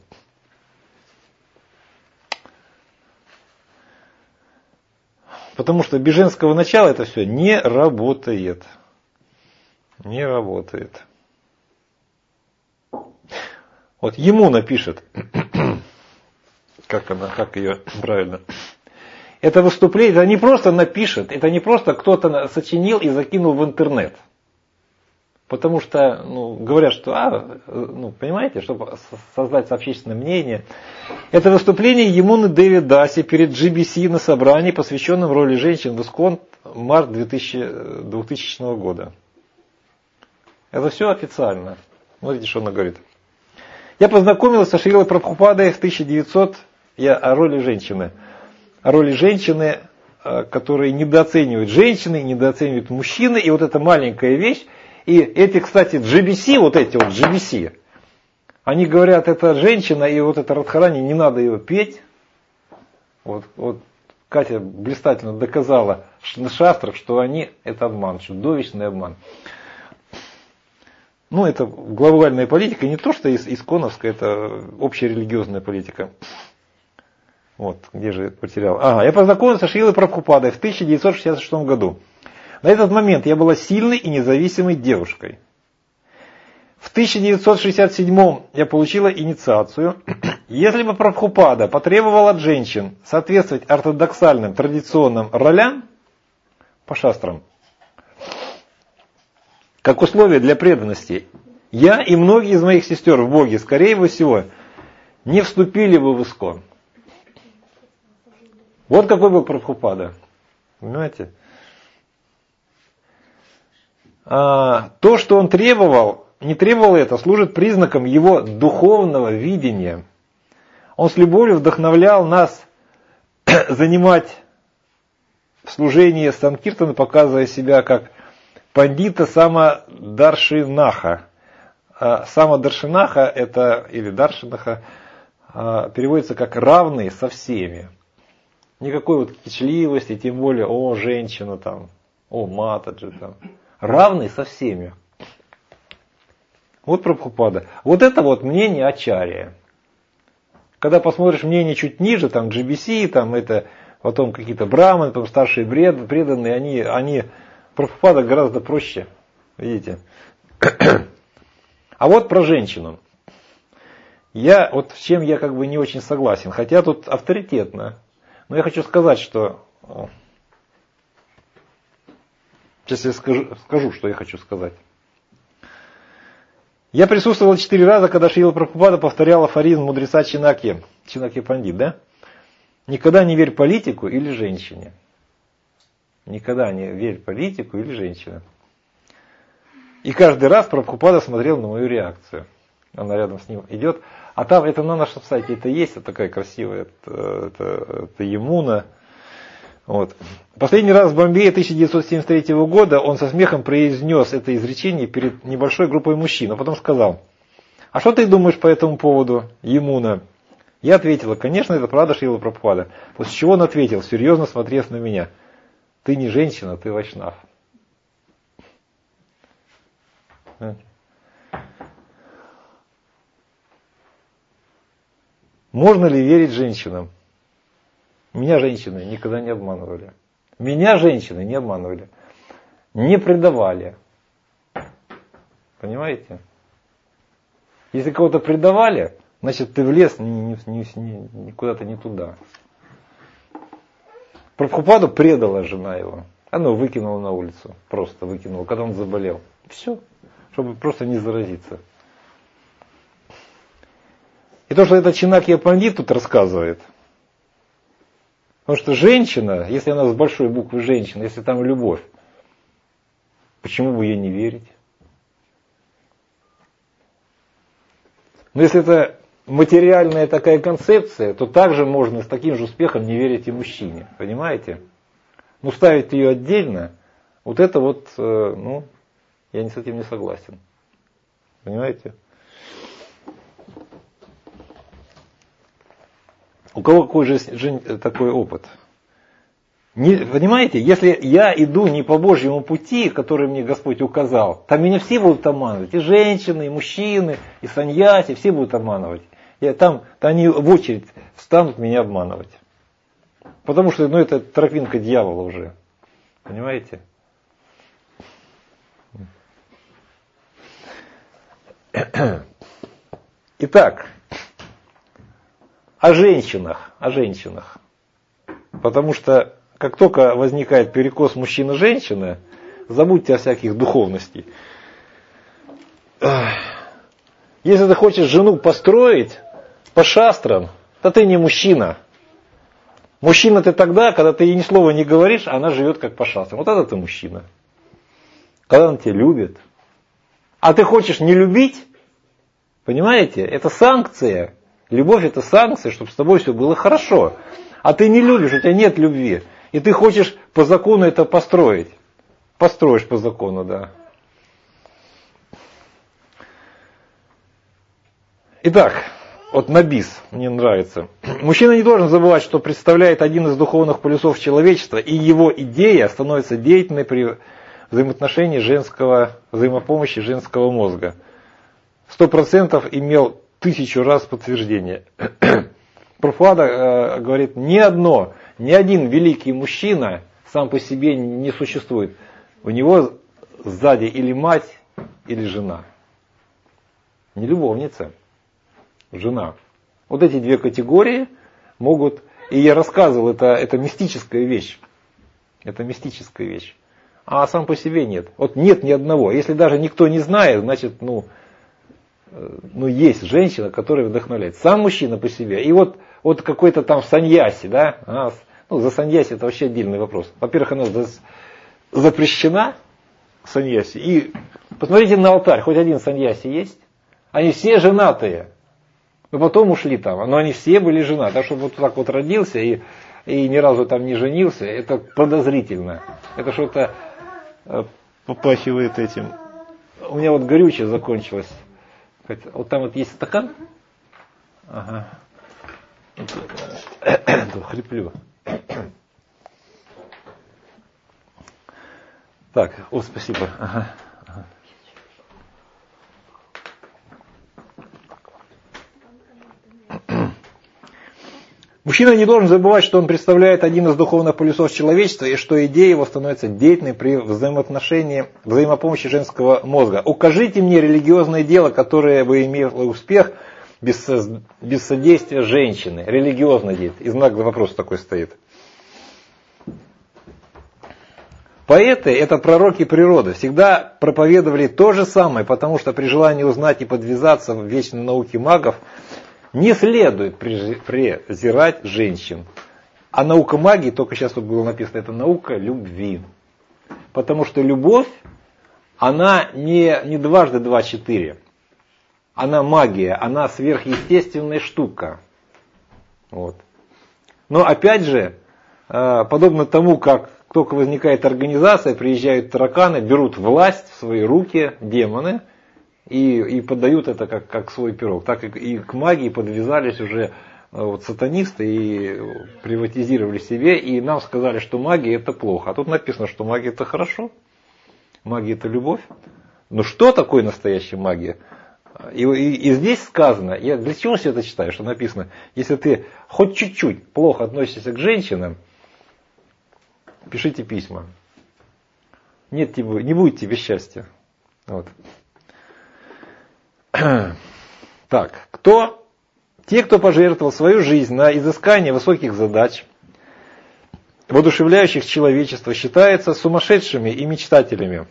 Потому что без женского начала это все не работает. Не работает. Вот ему напишет, как она, как ее правильно. Это выступление, это не просто напишет, это не просто кто-то сочинил и закинул в интернет. Потому что ну, говорят, что, а, ну, понимаете, чтобы создать общественное мнение. Это выступление Емуны Деви Даси перед джи би си на собрании, посвященном роли женщин в Искон, март двухтысячного года. Это все официально. Смотрите, что она говорит. Я познакомилась со Шрилой Прабхупадой в тысяча девятисотом, я о роли женщины. О роли женщины, которые недооценивают женщины, недооценивают мужчины. И вот эта маленькая вещь. И эти, кстати, джи би си, вот эти вот джи би си, они говорят, это женщина, и вот это Радхарани, не надо ее петь. Вот, вот Катя блистательно доказала на шастрах, что они, это обман, чудовищный обман. Ну, это глобальная политика, не то, что исконовская, это общерелигиозная политика. Вот, где же потерял. Ага, я познакомился с Шрилой Прабхупадой в тысяча девятьсот шестьдесят шестом году. На этот момент я была сильной и независимой девушкой. В тысяча девятьсот шестьдесят седьмом я получила инициацию. Если бы Прабхупада потребовал от женщин соответствовать ортодоксальным традиционным ролям по шастрам, как условие для преданности, я и многие из моих сестер в Боге, скорее всего, не вступили бы в Искон. Вот какой был Прабхупада. Понимаете? А, то, что он требовал, не требовал это, служит признаком его духовного видения. Он с любовью вдохновлял нас занимать в служении Санкиртана, показывая себя как пандита Самадаршинаха. Самадаршинаха это, или Даршинаха, переводится как равный со всеми. Никакой вот кичливости, тем более, о, женщина там, о, матаджи там. Равный со всеми. Вот Прабхупада. Вот это вот мнение Ачарья. Когда посмотришь мнение чуть ниже, там джи би си, там это, потом какие-то браманы, потом старшие преданные, они, они, Прабхупада гораздо проще. Видите? А вот про женщину. Я, вот с чем я как бы не очень согласен, хотя тут авторитетно. Но я хочу сказать, что... Сейчас я скажу, скажу, что я хочу сказать. Я присутствовал четыре раза, когда Шрила Прабхупада повторял афоризм мудреца Чинакьи, Чинакьи Пандит, да? Никогда не верь политику или женщине. Никогда не верь политику или женщине. И каждый раз Прабхупада смотрел на мою реакцию. Она рядом с ним идет. А там, это на нашем сайте это есть, это такая красивая, это, это, это Емуна. Вот. Последний раз в Бомбее тысяча девятьсот семьдесят третьего года он со смехом произнес это изречение перед небольшой группой мужчин, а потом сказал: а что ты думаешь по этому поводу, Емуна? Я ответила: конечно, это правда, Шрила Прабхупада. После чего он ответил, серьезно смотрев на меня: ты не женщина, ты вайшнав. Можно ли верить женщинам? Меня женщины никогда не обманывали. Меня женщины не обманывали. Не предавали. Понимаете? Если кого-то предавали, значит ты влез не, не, не, не, куда-то не туда. Прабхупаду предала жена его. Она его выкинула на улицу. Просто выкинула, когда он заболел. Все. Чтобы просто не заразиться. И то, что этот Чинакья Пандит тут рассказывает. Потому что женщина, если она с большой буквы женщина, если там любовь, почему бы ей не верить? Но если это материальная такая концепция, то также можно с таким же успехом не верить и мужчине. Понимаете? Ну, ставить ее отдельно, вот это вот, ну, я с этим не согласен. Понимаете? У кого какой же такой опыт? Не, понимаете, если я иду не по Божьему пути, который мне Господь указал, там меня все будут обманывать. И женщины, и мужчины, и саньяси, все будут обманывать. Я, там, там они в очередь встанут меня обманывать. Потому что ну, это тропинка дьявола уже. Понимаете? Итак, о женщинах, о женщинах. Потому что как только возникает перекос мужчина-женщина, забудьте о всяких духовностей. если ты хочешь жену построить по шастрам, то ты не мужчина. Мужчина ты тогда, когда ты ей ни слова не говоришь, она живет как по шастрам. Вот это ты мужчина. Когда она тебя любит. А ты хочешь не любить, понимаете, это санкция. Любовь это санкция, чтобы с тобой все было хорошо. А ты не любишь, у тебя нет любви. И ты хочешь по закону это построить. Построишь по закону, да. Итак, вот Набис, мне нравится. Мужчина не должен забывать, что представляет один из духовных полюсов человечества, и его идея становится деятельной при взаимоотношении женского, взаимопомощи женского мозга. Сто процентов имел тысячу раз подтверждение. Прабхупада э, говорит, ни одно, ни один великий мужчина сам по себе не существует. У него сзади или мать, или жена. Не любовница. Жена. Вот эти две категории могут, и я рассказывал, это, это мистическая вещь. Это мистическая вещь. А сам по себе нет. Вот нет ни одного. Если даже никто не знает, значит, ну, ну есть женщина, которая вдохновляет. Сам мужчина по себе. И вот, вот какой-то там саньяси, да, а, ну, за саньяси это вообще отдельный вопрос. Во-первых, она запрещена, саньяси. И посмотрите на алтарь, хоть один саньяси есть. Они все женатые. Но потом ушли там. Но они все были женаты. Так что вот так вот родился и, и ни разу там не женился, это подозрительно. Это что-то э, попахивает этим. У меня вот горючее закончилось. Вот там вот есть стакан. Ага. Хриплю. Так, о, спасибо. Ага. Мужчина не должен забывать, что он представляет один из духовных полюсов человечества, и что идея его становится деятельной при взаимоотношении, взаимопомощи женского мозга. Укажите мне религиозное дело, которое бы имело успех без, без содействия женщины. Религиозное дело. И знак вопроса такой стоит. Поэты, это пророки природы, всегда проповедовали то же самое, потому что при желании узнать и подвязаться в вечной науке магов, не следует презирать женщин. А наука магии, только сейчас тут было написано, это наука любви. Потому что любовь, она не, не дважды два четыре. Она магия, она сверхъестественная штука. Вот. Но опять же, подобно тому, как только возникает организация, приезжают тараканы, берут власть в свои руки, демоны, И, и подают это как, как свой пирог. Так и, и к магии подвязались уже вот, сатанисты и приватизировали себе. И нам сказали, что магия это плохо. А тут написано, что магия это хорошо. Магия это любовь. Но что такое настоящая магия? И, и, и здесь сказано, я для чего все это читаю, что написано, если ты хоть чуть-чуть плохо относишься к женщинам, пишите письма. Нет, не будет тебе счастья. Вот. Так, кто? Те, кто пожертвовал свою жизнь на изыскание высоких задач, воодушевляющих человечество, считаются сумасшедшими и мечтателями.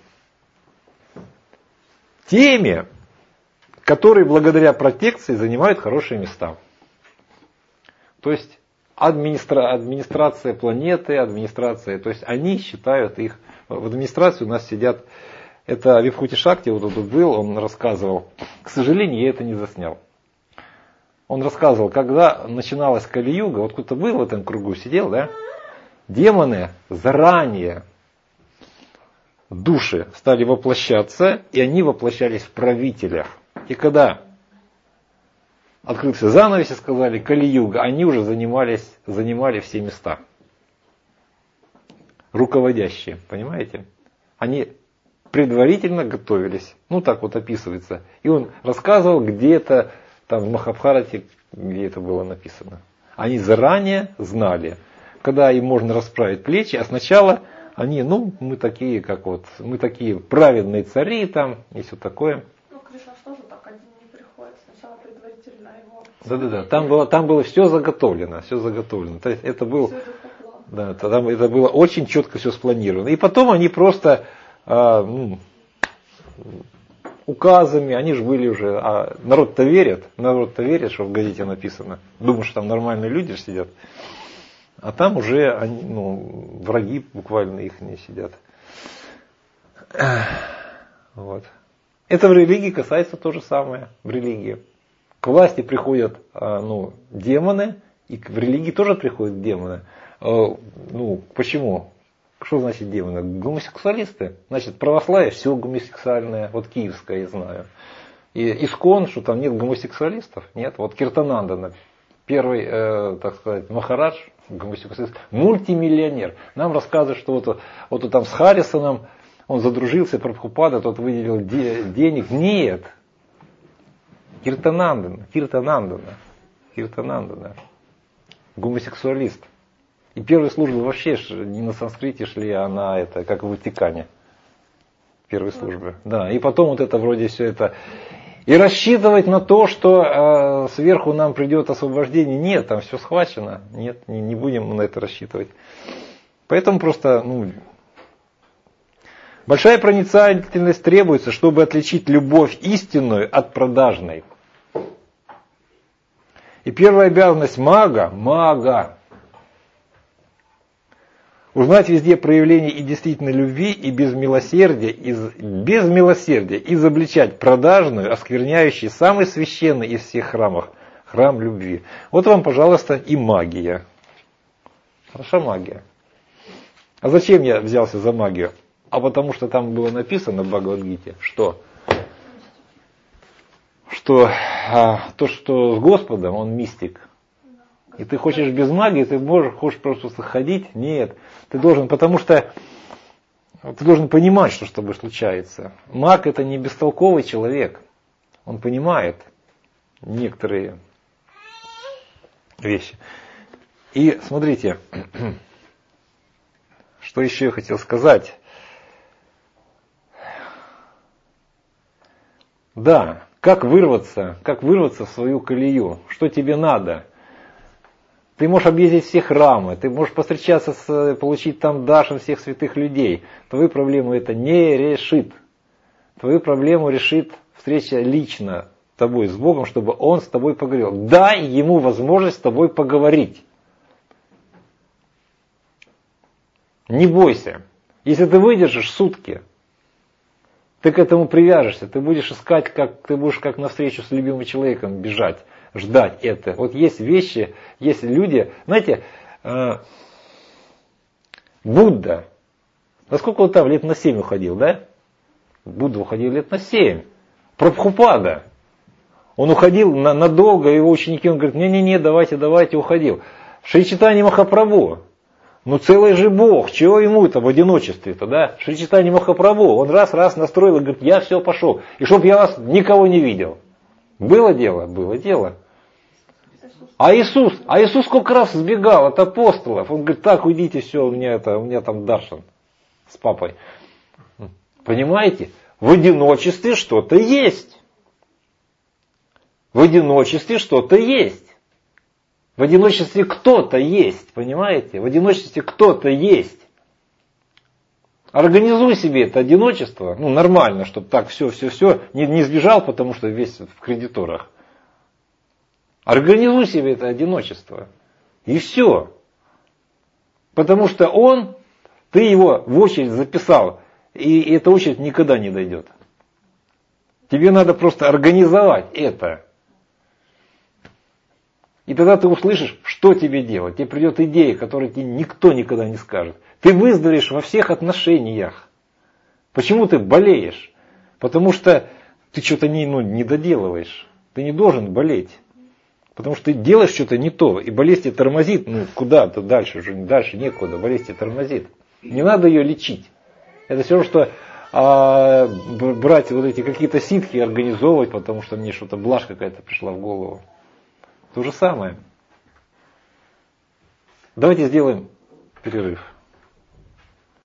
Теми, которые благодаря протекции занимают хорошие места. То есть администра... администрация планеты, администрация, то есть они считают их, в администрации у нас сидят. Это Вибхути Шакти, вот тут был, он рассказывал. К сожалению, я это не заснял. Он рассказывал, когда начиналась Кали-юга, вот кто-то был в этом кругу, сидел, да? Демоны заранее, души стали воплощаться, и они воплощались в правителях. И когда открылся занавес, и сказали Кали-юга, они уже занимались, занимали все места. Руководящие, понимаете? Они предварительно готовились. Ну, так вот описывается. И он рассказывал, где это, там в Махабхарате, где это было написано. Они заранее знали, когда им можно расправить плечи, а сначала они, ну, мы такие, как вот, мы такие праведные цари там, и все такое. Ну, Кришна тоже так один не приходит. Сначала предварительно его... Да-да-да, там было, там было все заготовлено, все заготовлено. То есть это был, да, там это было очень четко все спланировано. И потом они просто... А, ну, указами, они же были уже, а народ-то верит, народ-то верит, что в газете написано. Думаю, что там нормальные люди же сидят. А там уже они, ну, враги буквально их не сидят. Вот. Это в религии касается то же самое. В религии. К власти приходят ну, демоны, и в религии тоже приходят демоны. Ну, почему? Что значит демоны? Гомосексуалисты. Значит, православие все гомосексуальное. Вот киевское я знаю. И искон, что там нет гомосексуалистов. Нет. Вот Киртананда, первый, э, так сказать, Махарадж, гомосексуалист, мультимиллионер. Нам рассказывают, что вот, вот там с Харрисоном он задружился, Прабхупада, тот выделил де, денег. Нет. Киртанандана, Киртанандана, Киртанандана. Гомосексуалист. И первые службы вообще не на санскрите шли, а на это, как в Ватикане. Первые службы. Да. И потом вот это вроде все это. И рассчитывать на то, что э, сверху нам придет освобождение. Нет, там все схвачено. Нет, не, не будем на это рассчитывать. Поэтому просто, ну, большая проницательность требуется, чтобы отличить любовь истинную от продажной. И первая обязанность мага, мага, узнать везде проявление и действительной любви, и без милосердия, из, без милосердия изобличать продажную, оскверняющую самый священный из всех храмов, храм любви. Вот вам, пожалуйста, и магия. Хороша магия. А зачем я взялся за магию? А потому что там было написано в Бхагавад-гите, что, что а, то, что с Господом, он мистик. И ты хочешь без магии, ты можешь, хочешь просто ходить? Нет. Ты должен, потому что ты должен понимать, что с тобой случается. Маг это не бестолковый человек. Он понимает некоторые вещи. И смотрите, что еще я хотел сказать. Да, как вырваться, как вырваться в свою колею? Что тебе надо? Ты можешь объездить все храмы, ты можешь повстречаться, с, получить там даршан всех святых людей. Твою проблему это не решит. Твою проблему решит встреча лично с тобой, с Богом, чтобы Он с тобой поговорил. Дай Ему возможность с тобой поговорить. Не бойся. Если ты выдержишь сутки, ты к этому привяжешься, ты будешь искать, как ты будешь как навстречу с любимым человеком бежать. Ждать это. Вот есть вещи, есть люди, знаете, э, Будда, насколько он там лет на семь уходил, да? Будда уходил лет на семь. Прабхупада, он уходил на, надолго, его ученики, он говорит, не-не-не, давайте, давайте, уходил. Шри Чайтанья Махапрабху, ну целый же Бог, чего ему это в одиночестве-то, да? Шри Чайтанья Махапрабху, он раз-раз настроил и говорит, я все пошел, и чтоб я вас никого не видел. Было дело? Было дело. А Иисус, а Иисус сколько раз сбегал от апостолов. Он говорит, так, уйдите, все, у меня, это, у меня там даршан с папой. Понимаете? В одиночестве что-то есть. В одиночестве что-то есть. В одиночестве кто-то есть. Понимаете? В одиночестве кто-то есть. Организуй себе это одиночество, ну нормально, чтобы так все, все, все, не, не сбежал, потому что весь в кредиторах. Организуй себе это одиночество. И все. Потому что он, ты его в очередь записал, и эта очередь никогда не дойдет. Тебе надо просто организовать это. И тогда ты услышишь, что тебе делать. Тебе придет идея, которую тебе никто никогда не скажет. Ты выздоровеешь во всех отношениях. Почему ты болеешь? Потому что ты что-то не, ну, не доделываешь. Ты не должен болеть. Потому что ты делаешь что-то не то. И болезнь тебя тормозит. Ну куда-то дальше, уже дальше некуда. Болезнь тебя тормозит. Не надо ее лечить. Это все, что а, брать вот эти какие-то ситхи и организовывать, потому что мне что-то блажь какая-то пришла в голову. То же самое. Давайте сделаем перерыв.